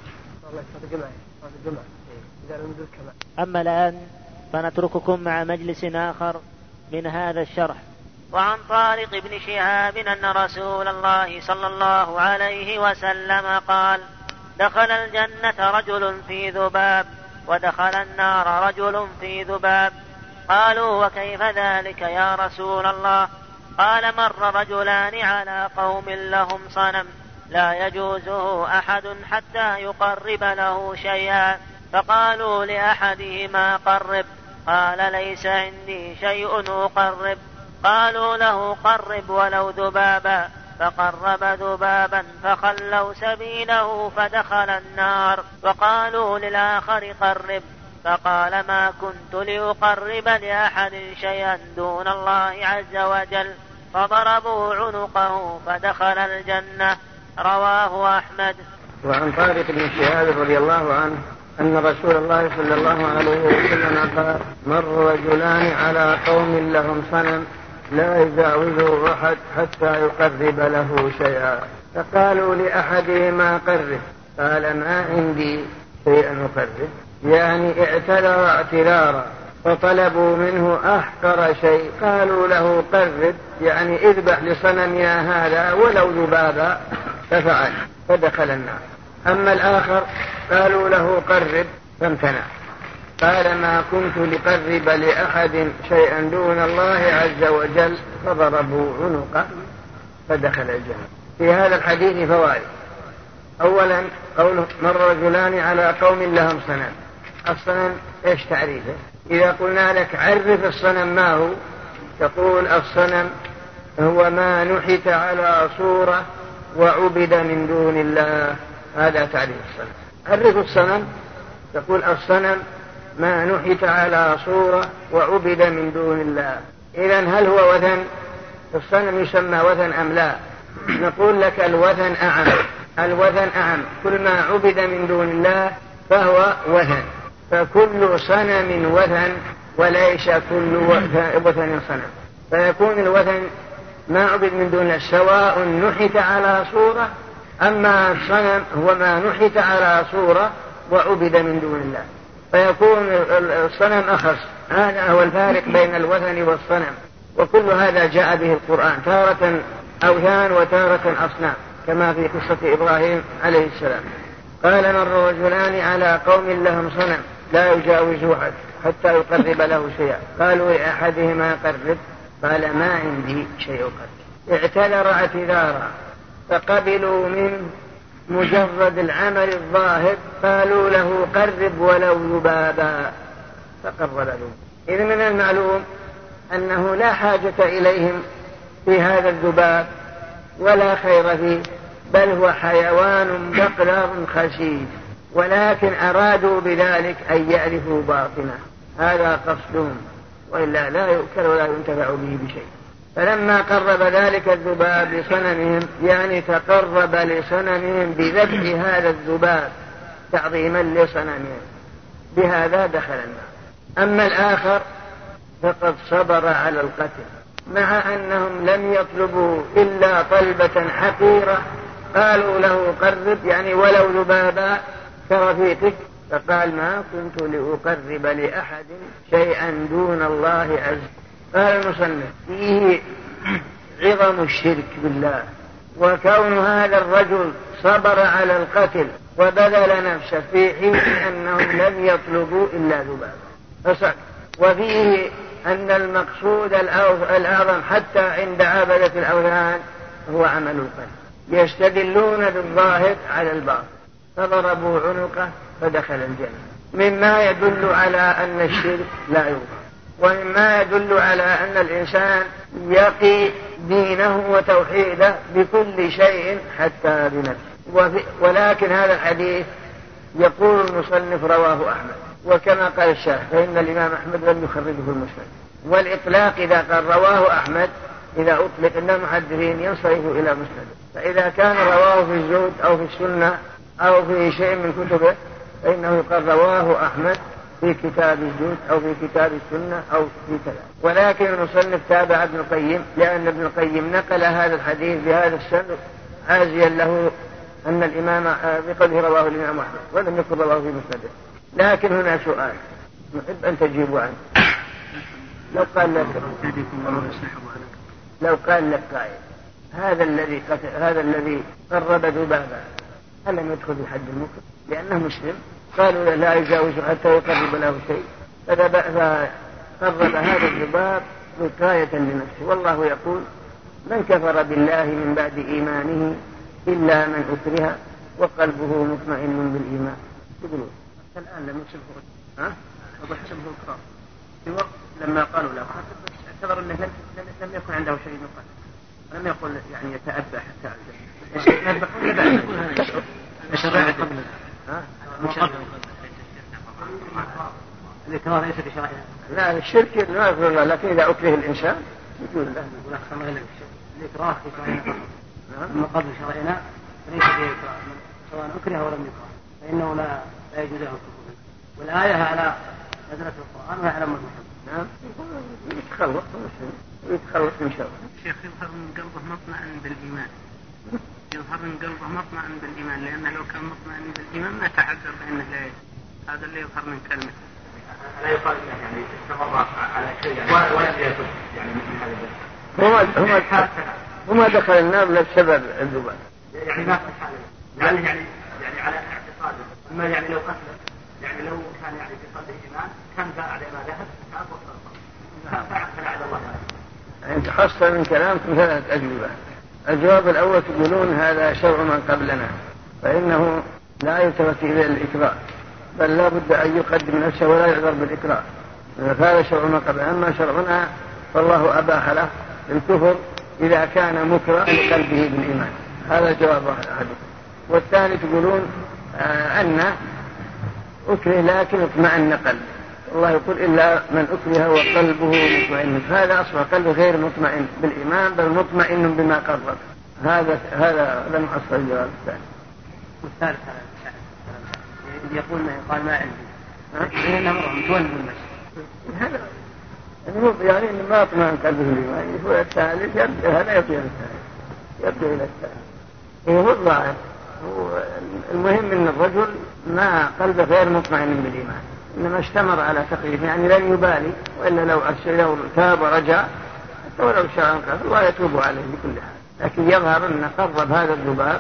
C: أما الآن فنترككم مع مجلس آخر من هذا الشرح.
D: وعن طارق بن شهاب أن رسول الله صلى الله عليه وسلم قال: دخل الجنة رجل في ذباب، ودخل النار رجل في ذباب. قالوا: وكيف ذلك يا رسول الله؟ قال: مر رجلان على قوم لهم صنم لا يجوزه أحد حتى يقرب له شيئا، فقالوا لأحدهما: قرب. قال: ليس عندي شيء أقرب. قالوا له: قرب ولو ذبابا. فقرب ذبابا فخلوا سبيله فدخل النار. وقالوا للآخر: قرب. فقال: ما كنت لأقرب لأحد شيئا دون الله عز وجل. فضربوا عنقه فدخل الجنة. رواه أحمد.
B: وعن طارق بن شهاب رضي الله عنه أن رسول الله صلى الله عليه وسلم قال: مر رجلان على قوم لهم صنم لا يجاوزه أحد حتى يقرب له شيئا، فقالوا لأحدهما: قرب. قال: ما عندي شيئا أقرب، يعني اعتذر اعتذارا، فطلبوا منه أحقر شيء، قالوا له: قرب، يعني اذبح لصنمنا هذا ولو ذبابا، ففعل فدخل النار. أما الآخر قالوا له: قرب، فامتنع. قال: ما كنت لقرب لأحد شيئا دون الله عز وجل. فضربوا عنقه فدخل الجنة. في هذا الحديث فوائد. أولا قوله: مر رجلان على قوم لهم صنم. الصنم ايش تعريفه؟ إذا قلنا لك عرف الصنم ما هو، تقول: الصنم هو ما نحت على صورة وعبد من دون الله. هذا تعريف الصنم. عرف الصنم، تقول: الصنم ما نحت على صورة وعبد من دون الله. إذن هل هو وثن؟ الصنم يسمى وثن أم لا؟ نقول لك: الوثن أعم. الوثن أعم، كل ما عبد من دون الله فهو وثن، فكل صنم وثن وليس كل وثن صنم. فيكون الوثن ما عبد من دون الله سواء نحت على صورة، أما الصنم هو ما نحت على صورة وعبد من دون الله، فيكون الصنم أخص. هذا هو الفارق بين الوثن والصنم، وكل هذا جاء به القرآن، تارة أوثان وتارة أصنام، كما في قصة إبراهيم عليه السلام. قال: مر رجلان على قوم لهم صنم لا يجاوزه أحد حتى يقرب له شيئا. قالوا لأحدهما: قرب. قال: ما عندي شيء أقرب. اعتذر اعتذارا، فقبلوا منه مجرد العمل الظاهر. قالوا له: قرب ولو ذبابا. فقرب له. إذ من المعلوم أنه لا حاجة إليهم في هذا الذباب ولا خير فيه، بل هو حيوان بقلر خسيس، ولكن أرادوا بذلك أن يعرفوا باطنه. هذا قصدهم، وإلا لا يؤكل ولا ينتفع به بشيء. فلما قرب ذلك الذباب لصنمهم، يعني تقرب لصنمهم بذبح هذا الذباب تعظيما لصنمهم، بهذا دخل النار. أما الآخر فقد صبر على القتل، مع أنهم لم يطلبوا إلا طلبة حقيرة. قالوا له: قرب، يعني ولو ذبابا كرفيقك. فقال: ما كنت لأقرب لأحد شيئا دون الله عز. قال المصنف: فيه عظم الشرك بالله، وكون هذا الرجل صبر على القتل وبذل نفسه في حين أنهم لم يطلبوا إلا ذبابا. وفيه أن المقصود الأعظم حتى عند عبدة الأوثان هو عمل القلب، يستدلون بالظاهر على الباطن. فضربوا عنقه فدخل الجنة، مما يدل على أن الشرك لا يغفر، ومما يدل على أن الإنسان يقي دينه وتوحيده بكل شيء حتى بنفسه. ولكن هذا الحديث يقول المصنف: رواه أحمد. وكما قال الشارح فإن الإمام أحمد لم يخرجه المسند. والإطلاق إذا قال رواه أحمد، إذا أطلق أن المحدثين ينصرف إلى مسند. فإذا كان رواه في الزهد أو في السنة أو في شيء من كتبه فإنه يقال رواه أحمد في كتاب الجود أو في كتاب السنة أو في كذا. ولكن المصنف تابع ابن القيم لأن ابن القيم نقل هذا الحديث بهذا السند عازيا له أن الإمام بقوله رواه الإمام أحمد ولم يكن رواه في مسنده. لكن هنا سؤال نحب أن تجيبوا عنه. لو قال لك قائل هذا الذي قرب ذبابا ألم يدخل بحد المكر لأنه مسلم؟ قالوا لا يجاوز حتى يقرب له شيء، فقرب هذا الذباب وقاية لنفسه. والله يقول من كفر بالله من بعد إيمانه إلا من أكره وقلبه مطمئن بالإيمان. تقولون الآن لم يكسبه وحسبه الكرام في وقت لما قالوا له اعتبر أنه لم يكن عنده شيء من قلب، لم يقل يعني يتأبى حتى الإكراه ليس بشرعنا. لا الشرك لا يغفر الله، لكن إذا أكره الإنسان يقول له الإكراه في شرعنا أما قبل شرعنا فليس فيه إكراه سواء أكره ولم يكره فإنه لا يجوز له الكفر. والآية على نزلت القرآن وهي على محمد. نعم يتخلص من شر.
E: الشيخ يظهر من قلبه مطمئن بالإيمان، يظهر من قلبه مطمئن بالإيمان، لأنه لو كان مطمئن بالإيمان ما تعذر بأنه لا يجوز. هذا اللي يظهر من كلمة.
F: لا يقال يعني استمر على شيء ولم يكن يعني من هذا
B: هما دخل النار بسبب الذباب.
F: يعني ما يعني على اعتقاده. أما يعني لو قتل يعني لو كان يعني في قلبه إيمان كان بعد ما ذهب فعل الله.
B: يعني تحصل من كلامكم 3 أجوبة. الجواب الأول تقولون هذا شرع من قبلنا فإنه لا يلتفت إلى الإكراه بل لا بد أن يقدم نفسه ولا يعذر بالإكراه، هذا شرع من قبلنا. أما شرعنا فالله أباح له الكفر إذا كان مكره لقلبه بالإيمان. هذا جواب واحد. والثاني تقولون أن أكره لكن اطمئن قلبه. الله يقول إلا من أكره وقلبه مطمئن، هذا أصبح قلبه غير مطمئن بالإيمان بل مطمئن بما قرب. هذا لم أصل الجواب الثاني.
E: والثالث يقول ما عندي إنه متولد المسجد
B: هذا يعني ما اطمئن قلبه بالإيمان. هو الثالث هذا يبدو إلى الثالث. هو الظاهر المهم أن الرجل ما قلبه غير مطمئن بالإيمان إنما استمر على تقليد يعني لن يبالي، وإلا لو تاب ورجع ولو شاء الله يتوب عليه بكل حال. لكن يظهر أن قرب هذا الذباب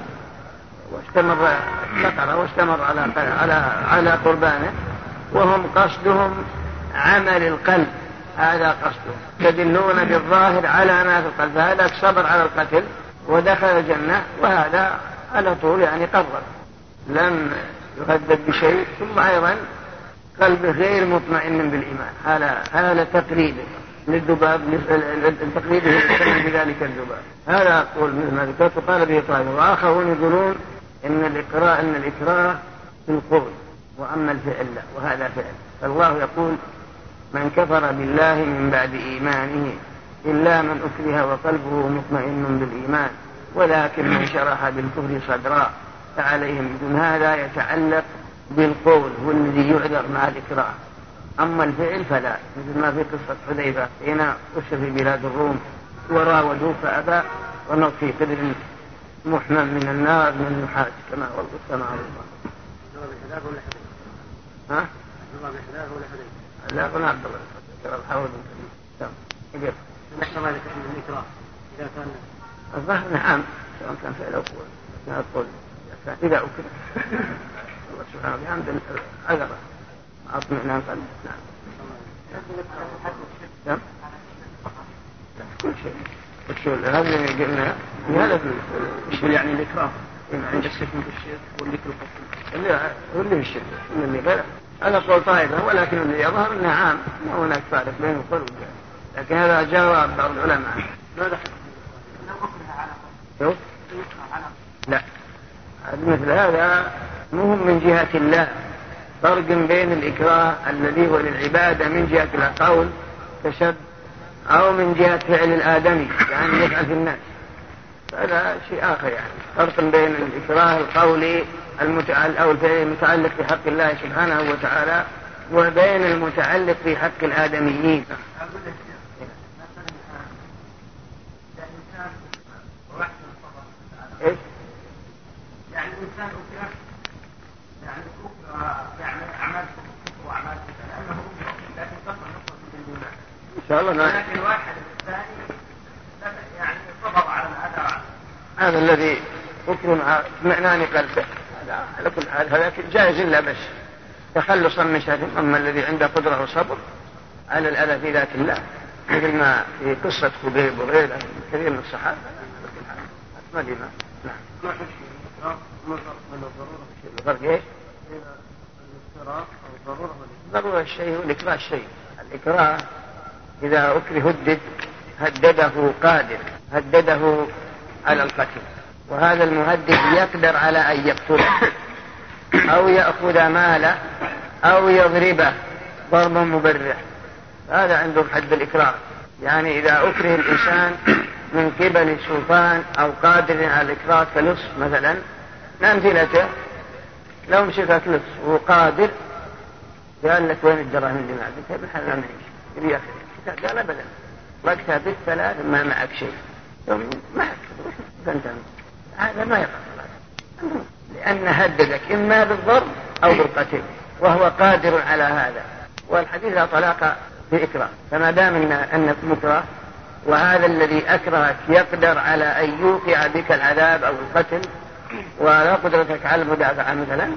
B: واستمر على قربانه وهم قصدهم عمل القلب، هذا قصدهم تدلون بالظاهر على ما في القلب. هذا صبر على القتل ودخل الجنة وهذا على طول يعني قرب لم يهدد بشيء ثم أيضا قلبه غير مطمئن بالإيمان. هذا تقليده للذباب تقليده يسمى بذلك الذباب. هذا قول مثل ما ذكرت قال به طائفة وآخرون يقولون إن الإكراه في القول وأما الفعل لا، وهذا فعل. فالله يقول من كفر بالله من بعد إيمانه إلا من أكره وقلبه مطمئن بالإيمان ولكن من شرح بالكفر صدرا فعليهم بدون. هذا يتعلق بالقول هو الذي يعذر مع الإكراه. أما الفعل فلا، مثل ما في قصة حذيفة هنا أسر في بلاد الروم وراودوه فأبى ونطفي قدر محمم من النار من النحاس كما هو القصة مع الله. ها؟ لا قلنا عبد الله كرا الحوض كبير.
E: نحن ذلك من الإكراه إذا كان
B: الظاهر نعم سواء كان فعل أو قول لا أقول إذا أكره الله سبحانه وتعالى عذره أطمئنان قلب. نعم كل شيء هذا اللي قلنا هذا في يعني الإكراه عند السكن بالشيء والذكر القصير اللي في الشيء اللي غير هذا قول طائفة، ولكن اللي يظهر أنه عام ما هناك فارق بين القول والجهل. لكن هذا جواب بعض العلماء. ماذا شوف لا مثل هذا مهم من جهة الله. فرق بين الإكراه الذي هو للعبادة من جهة القول كشد أو من جهة فعل الآدمي يعني يفعل في الناس.
G: هذا شيء آخر يعني. فرق بين الإكراه القولي أو الفعل المتعلق بحق الله سبحانه وتعالى وبين المتعلق بحق الآدميين. إيش؟
F: يعني الإنسان أكره يعني أعمال وأعمال لأنه لكن تصل نقطة الإيمان
G: إن شاء الله.
F: لكن واحد الثاني يعني صبر على هذا.
G: هذا الذي أكرم اطمئنان قلبه هذا على كل حال هذا جائز إلا بس تخلصا من شر. أما الذي عنده قدرة وصبر على الأذى في ذات الله مثل ما في قصة خبيب وغيره كثير من الصحابة ما دي ما. نعم. الفرق ايش؟ ضرورة الشيء والإكراه الشيء. الإكراه إذا أكره هدده قادر هدده على القتل، وهذا المهدد يقدر على أن يقتله أو يأخذ ماله أو يضربه ضربا مبرح. هذا عنده حد الإكراه. يعني إذا أكره الإنسان من قبل سلطان أو قادر على الإكراه كلص مثلا، أمثلته لو مسكك لص وقادر قال لك وين الدراهم اللي معك؟ قلت بالحلال ما يجي يبي أخذ. قال أبدا وقتها بالثلاث ما معك شيء يوم معك فانت هذا ما يقع لأن هددك إما بالضرب أو بالقتل وهو قادر على هذا. والحديث لا طلاق بإكراه. فما دام أنك مكره وهذا الذي أكرهك يقدر على أن يوقع بك العذاب أو القتل ولا قدرتك على المدافعة مثلا،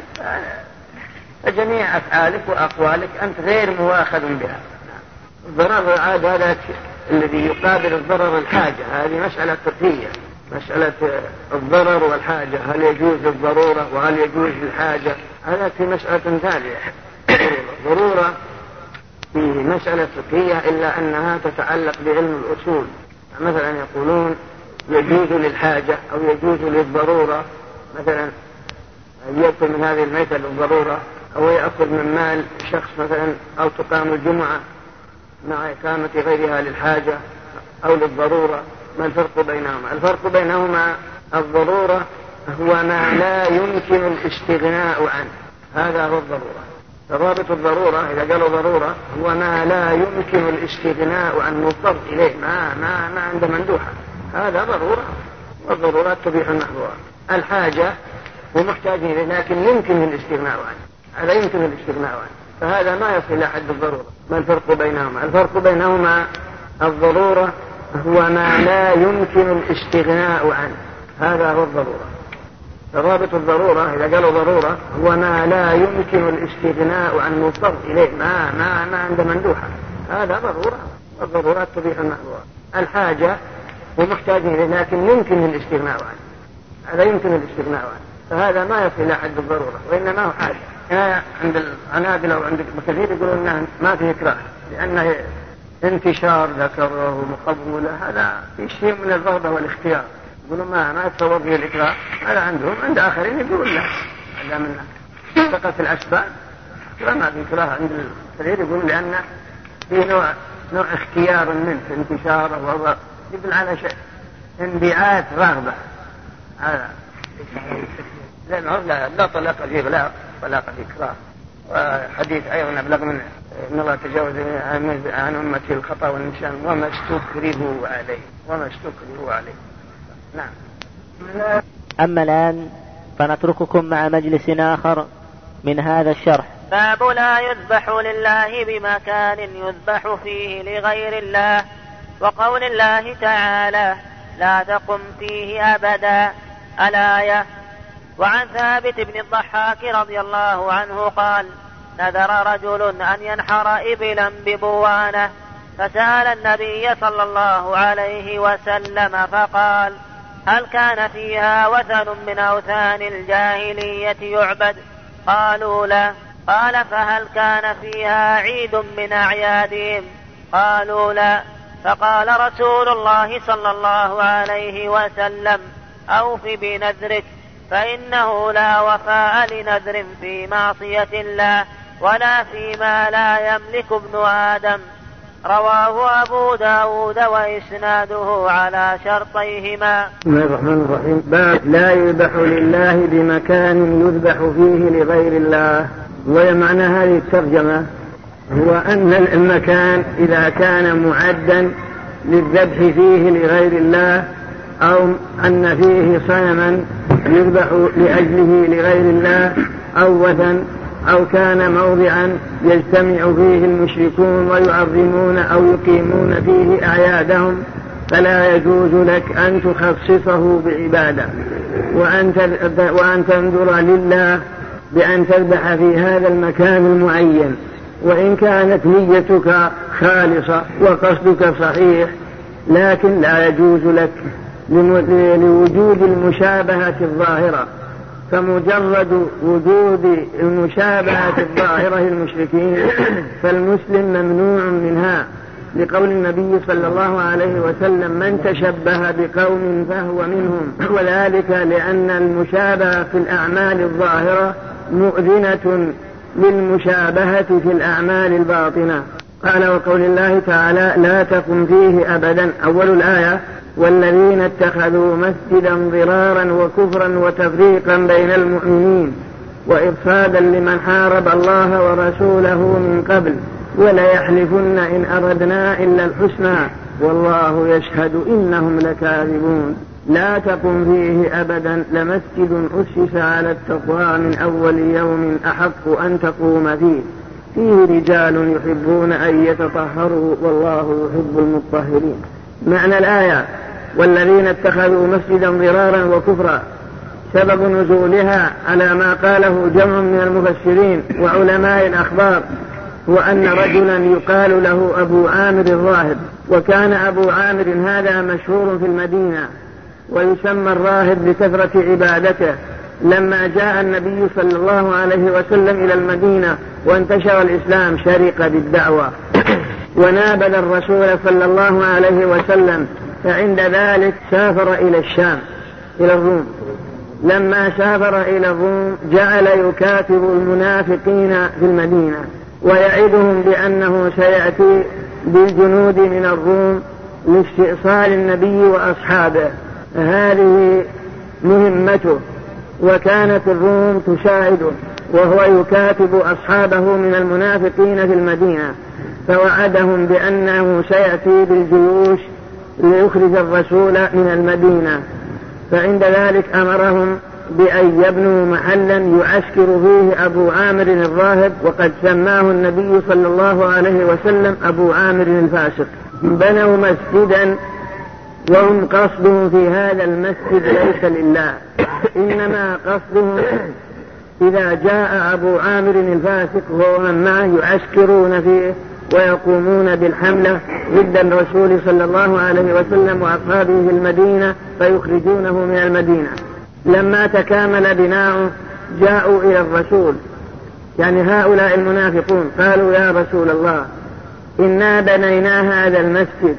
G: فجميع أفعالك وأقوالك أنت غير مواخذ بها. الضرر العاد هذا الذي يقابل الضرر الحاجة. هذه مسألة فقهية، مسألة الضرر والحاجة، هل يجوز الضرورة وهل يجوز الحاجة؟ هذا في مسألة ثانية. ضرورة في مسألة فقهية إلا أنها تتعلق بعلم الأصول. مثلا يقولون يجوز للحاجة أو يجوز للضرورة، مثلا يأكل من هذه الميتة للضرورة أو يأكل من مال شخص مثلا، أو تقام الجمعة مع إقامة غيرها للحاجة أو للضرورة. ما الفرق بينهما؟ الفرق بينهما الضرورة هو ما لا يمكن الاستغناء عنه، هذا هو الضرورة. فضابط الضرورة إذا قالوا ضرورة هو ما لا يمكن الاستغناء عن مضطر إليه، ما عنده مندوحة، هذا ضرورة. والضرورات تبيح المحظورات. الحاجة ومحتاج إليه لكن يمكن الاستغناء عنه، هذا يمكن الاستغناء عنه، فهذا ما يصل إلى حد الضرورة. ما الفرق بينهما؟ الفرق بينهما الضرورة هو ما لا يمكن الاستغناء عنه، هذا هو الضرورة. فضابط الضرورة إذا قالوا ضرورة هو ما لا يمكن الاستغناء عن مضطر إليه، ما عنده مندوحة، هذا ضرورة. والضرورات تبيح المحظورات. الحاجة ومحتاج إليه لكن يمكن الاستغناء عنه، هذا يمكن الاستغناء عنه، فهذا ما يصل إلى حد الضرورة وإنما هو حاجة. عند العنابلة وعند كثير يقولون أنه ما فيه إكراه لأنه انتشار ذكره ومقبولة، هذا في شيء من الرغبة والاختيار. يقولون ما يتصور فيه الإكراه، هذا عندهم. عند آخرين يقولون لا، هذا من فقط الأسباب ما في إكراه. عند الكثير يقولون لأن فيه نوع اختيار منه في انتشاره، وهو يدل على شيء انبعاث رغبة. هذا لا طلاق فيه إغلاق، طلاق فيه إكراه. وحديث أيضا أبلغ من إن الله تجاوز عن أمتي الخطأ والنسيان وما استكرهوا عليه. نعم.
C: أما الآن فنترككم مع مجلس آخر من هذا الشرح.
D: باب لا يذبح لله بمكان يذبح فيه لغير الله، وقول الله تعالى لا تقم فيه أبدا، الآية. وعن ثابت بن الضحاك رضي الله عنه قال نذر رجل أن ينحر إبلا ببوانة، فسأل النبي صلى الله عليه وسلم فقال هل كان فيها وثن من أوثان الجاهلية يعبد؟ قالوا لا. قال فهل كان فيها عيد من أعيادهم؟ قالوا لا. فقال رسول الله صلى الله عليه وسلم أوف بنذرك، فإنه لا وفاء لنذر في معصية الله ولا فيما لا يملك ابن آدم. رواه أبو داود وإسناده على شرطيهما.
H: بسم الله الرحمن الرحيم. باب لا يذبح لله بمكان يذبح فيه لغير الله. ومعنى هذه الترجمة هو أن المكان إذا كان معدا للذبح فيه لغير الله أو أن فيه صنما يذبح لأجله لغير الله أو وثن أو كان موضعا يجتمع فيه المشركون ويعظمون أو يقيمون فيه أعيادهم فلا يجوز لك أن تخصصه بعبادة وأن تنذر لله بأن تذبح في هذا المكان المعين، وإن كانت نيتك خالصة وقصدك صحيح، لكن لا يجوز لك لوجود المشابهة الظاهرة. فمجرد وجود المشابهة الظاهرة للمشركين فالمسلم ممنوع منها، لقول النبي صلى الله عليه وسلم: من تشبه بقوم فهو منهم. وذلك لأن المشابهة في الأعمال الظاهرة مؤذنة للمشابهة في الأعمال الباطنة. قال: وقول الله تعالى: لا تقم فيه أبدا. أول الآية: والذين اتخذوا مسجدا ضرارا وكفرا وتفريقا بين المؤمنين وإرصادا لمن حارب الله ورسوله من قبل وليحلفن إن أردنا إلا الحسنى والله يشهد إنهم لكاذبون. لا تقم فيه أبدا لمسجد أسس على التقوى من أول يوم أحق أن تقوم فيه رجال يحبون أن يتطهروا والله يحب المطهرين. معنى الآية: والذين اتخذوا مسجدا ضرارا وكفرا، سبب نزولها على ما قاله جمع من المفسرين وعلماء الأخبار هو أن رجلا يقال له أبو عامر الراهب، وكان أبو عامر هذا مشهور في المدينة ويسمى الراهب لكثرة عبادته. لما جاء النبي صلى الله عليه وسلم إلى المدينة وانتشر الإسلام شرق بالدعوة ونابذ الرسول صلى الله عليه وسلم، فعند ذلك سافر إلى الشام إلى الروم. لما سافر إلى الروم جعل يكاتب المنافقين في المدينة ويعدهم بأنه سيأتي بالجنود من الروم لاستئصال النبي وأصحابه، هذه مهمته. وكانت الروم تساعده وهو يكاتب أصحابه من المنافقين في المدينة، فوعدهم بأنه سيأتي بالجيوش ليخرج الرسول من المدينة. فعند ذلك أمرهم بأن يبنوا محلا يعسكر فيه أبو عامر الراهب، وقد سماه النبي صلى الله عليه وسلم أبو عامر الفاسق. بنوا مسجدا وهم قصدهم في هذا المسجد ليس لله، إنما قصدهم إذا جاء أبو عامر الفاسق ومن معه يعسكرون فيه ويقومون بالحملة ضد الرسول صلى الله عليه وسلم وأصحابه في المدينة فيخرجونه من المدينة. لما تكامل بناؤه جاءوا إلى الرسول، يعني هؤلاء المنافقون، قالوا: يا رسول الله، إنا بنينا هذا المسجد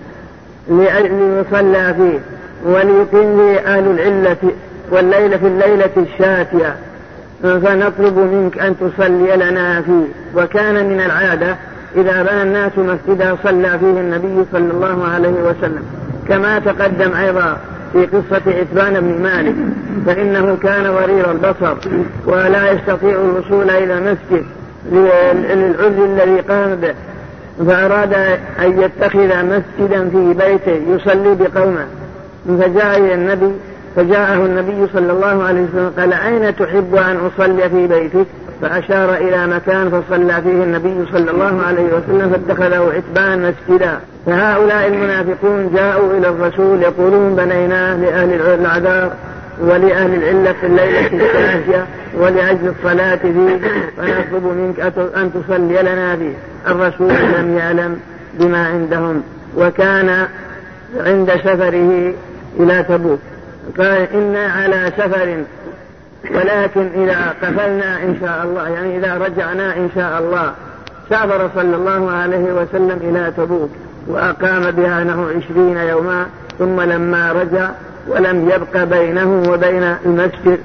H: ليصلى فيه وليقيم فيه أهل العلة والليلة في الليلة الشاتية، فنطلب منك أن تصلي لنا فيه. وكان من العادة إذا بنى الناس مسجدا صلى فيه النبي صلى الله عليه وسلم، كما تقدم أيضا في قصة عتبان بن مالك، فإنه كان ورير البصر ولا يستطيع الوصول إلى المسجد للعذر الذي قام به، فأراد أن يتخذ مسجدا في بيته يصلي بقومه، فجاء إلى النبي فجاءه النبي صلى الله عليه وسلم قال: أين تحب أن أصلي في بيتك؟ فأشار إلى مكان فصلى فيه النبي صلى الله عليه وسلم فاتخذه عتبان مسجدا. فهؤلاء المنافقون جاءوا إلى الرسول يقولون: بنيناه لأهل العذاب ولأهل العلة في الليلة الشاشية ولأجل الصلاة فيه، فنطلب منك أن تصلي لنا فيه. الرسول لم يعلم بما عندهم، وكان عند سفره إلى تبوك قال: إنا على سفر ولكن إذا قفلنا إن شاء الله، يعني إذا رجعنا إن شاء الله. سافر صلى الله عليه وسلم إلى تبوك وأقام بها نحو 20 يوما، ثم لما رجع ولم يبق بينه وبين المسجد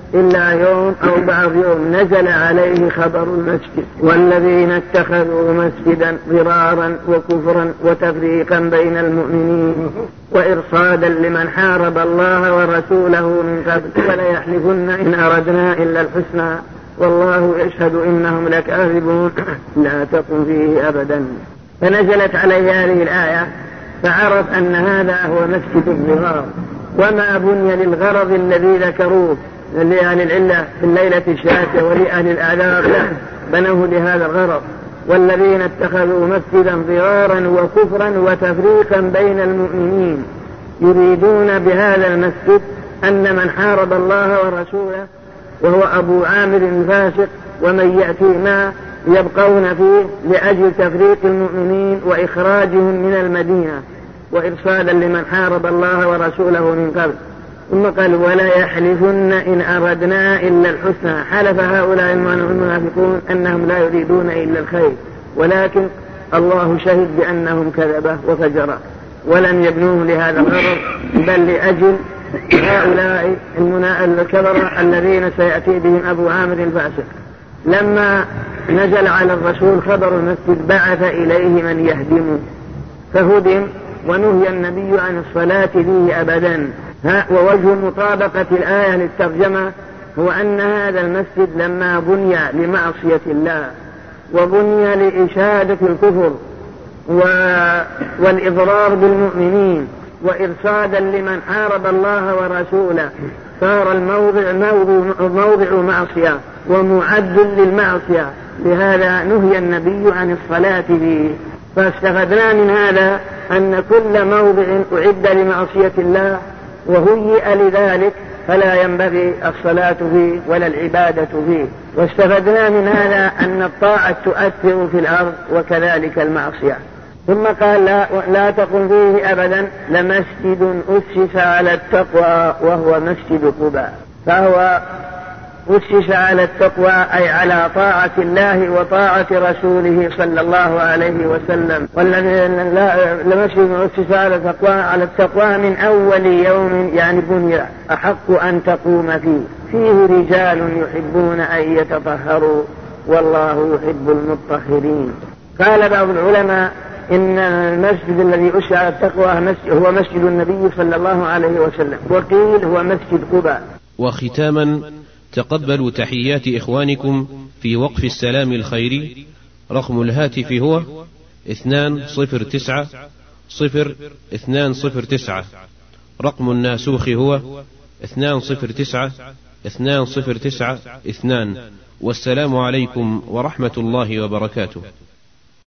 H: إلا يوم أو بعض يوم نزل عليه خبر المسجد. والذين اتخذوا مسجدا ضرارا وكفرا وتفريقا بين المؤمنين وإرصادا لمن حارب الله ورسوله من قبل وليحلفن إن أردنا إلا الحسنى والله يشهد إنهم لكاذبون لا تقم فيه أبدا. فنزلت عليه هذه الآية فعرف أن هذا هو مسجد الضرار، وما بني للغرض الذي ذكروه لأهل العلة في الليلة الشاتية ولأهل الأعذار بنوه لهذا الغرض. والذين اتخذوا مسجدا ضرارا وكفرا وتفريقا بين المؤمنين يريدون بهذا المسجد أن من حارب الله ورسوله وهو أبو عامر الفاسق ومن يأتي ما يبقون فيه لأجل تفريق المؤمنين وإخراجهم من المدينة وإرصادا لمن حارب الله ورسوله من قبل. ثم قال ولا يحلفن إن أردنا إلا الحسنى. حلف هؤلاء المنافقون أنهم لا يريدون إلا الخير، ولكن الله شهد بأنهم كذبة وفجرة ولم يبنوه لهذا الغرض بل لأجل هؤلاء الكبرى الذين سيأتي بهم أبو عامر الفاسق. لما نزل على الرسول خبر المسجد بعث إليه من يهدمه فهدم ونهي النبي عن الصلاة فيه أبدا. ووجه مطابقة الآية للترجمة هو أن هذا المسجد لما بني لمعصية الله وبني لإشادة الكفر والإضرار بالمؤمنين وإرصادا لمن حارب الله ورسوله صار الموضع موضع معصية ومعد للمعصية، لهذا نهي النبي عن الصلاة فيه. فاستفدنا من هذا أن كل موضع أعد لمعصية الله وهيئ لذلك فلا ينبغي الصلاة فيه ولا العبادة فيه. واستفدنا من هذا أن الطاعة تؤثر في الأرض وكذلك المعصية. ثم قال لا تقم فيه أبدا لمسجد أسس على التقوى وهو مسجد قباء. فهو أسس على التقوى أي على طاعة الله وطاعة رسوله صلى الله عليه وسلم. والذي لمسجد أسس على التقوى من أول يوم يعني بني أحق أن تقوم فيه رجال يحبون أن يتطهروا والله يحب المطهرين. قال بعض العلماء إن المسجد الذي أسس على التقوى هو مسجد النبي صلى الله عليه وسلم، وقيل هو مسجد قباء.
A: وختاما تقبلوا تحيات إخوانكم في وقف السلام الخيري. رقم الهاتف هو 2090209. رقم الناسوخ هو 209209. والسلام عليكم ورحمة الله وبركاته.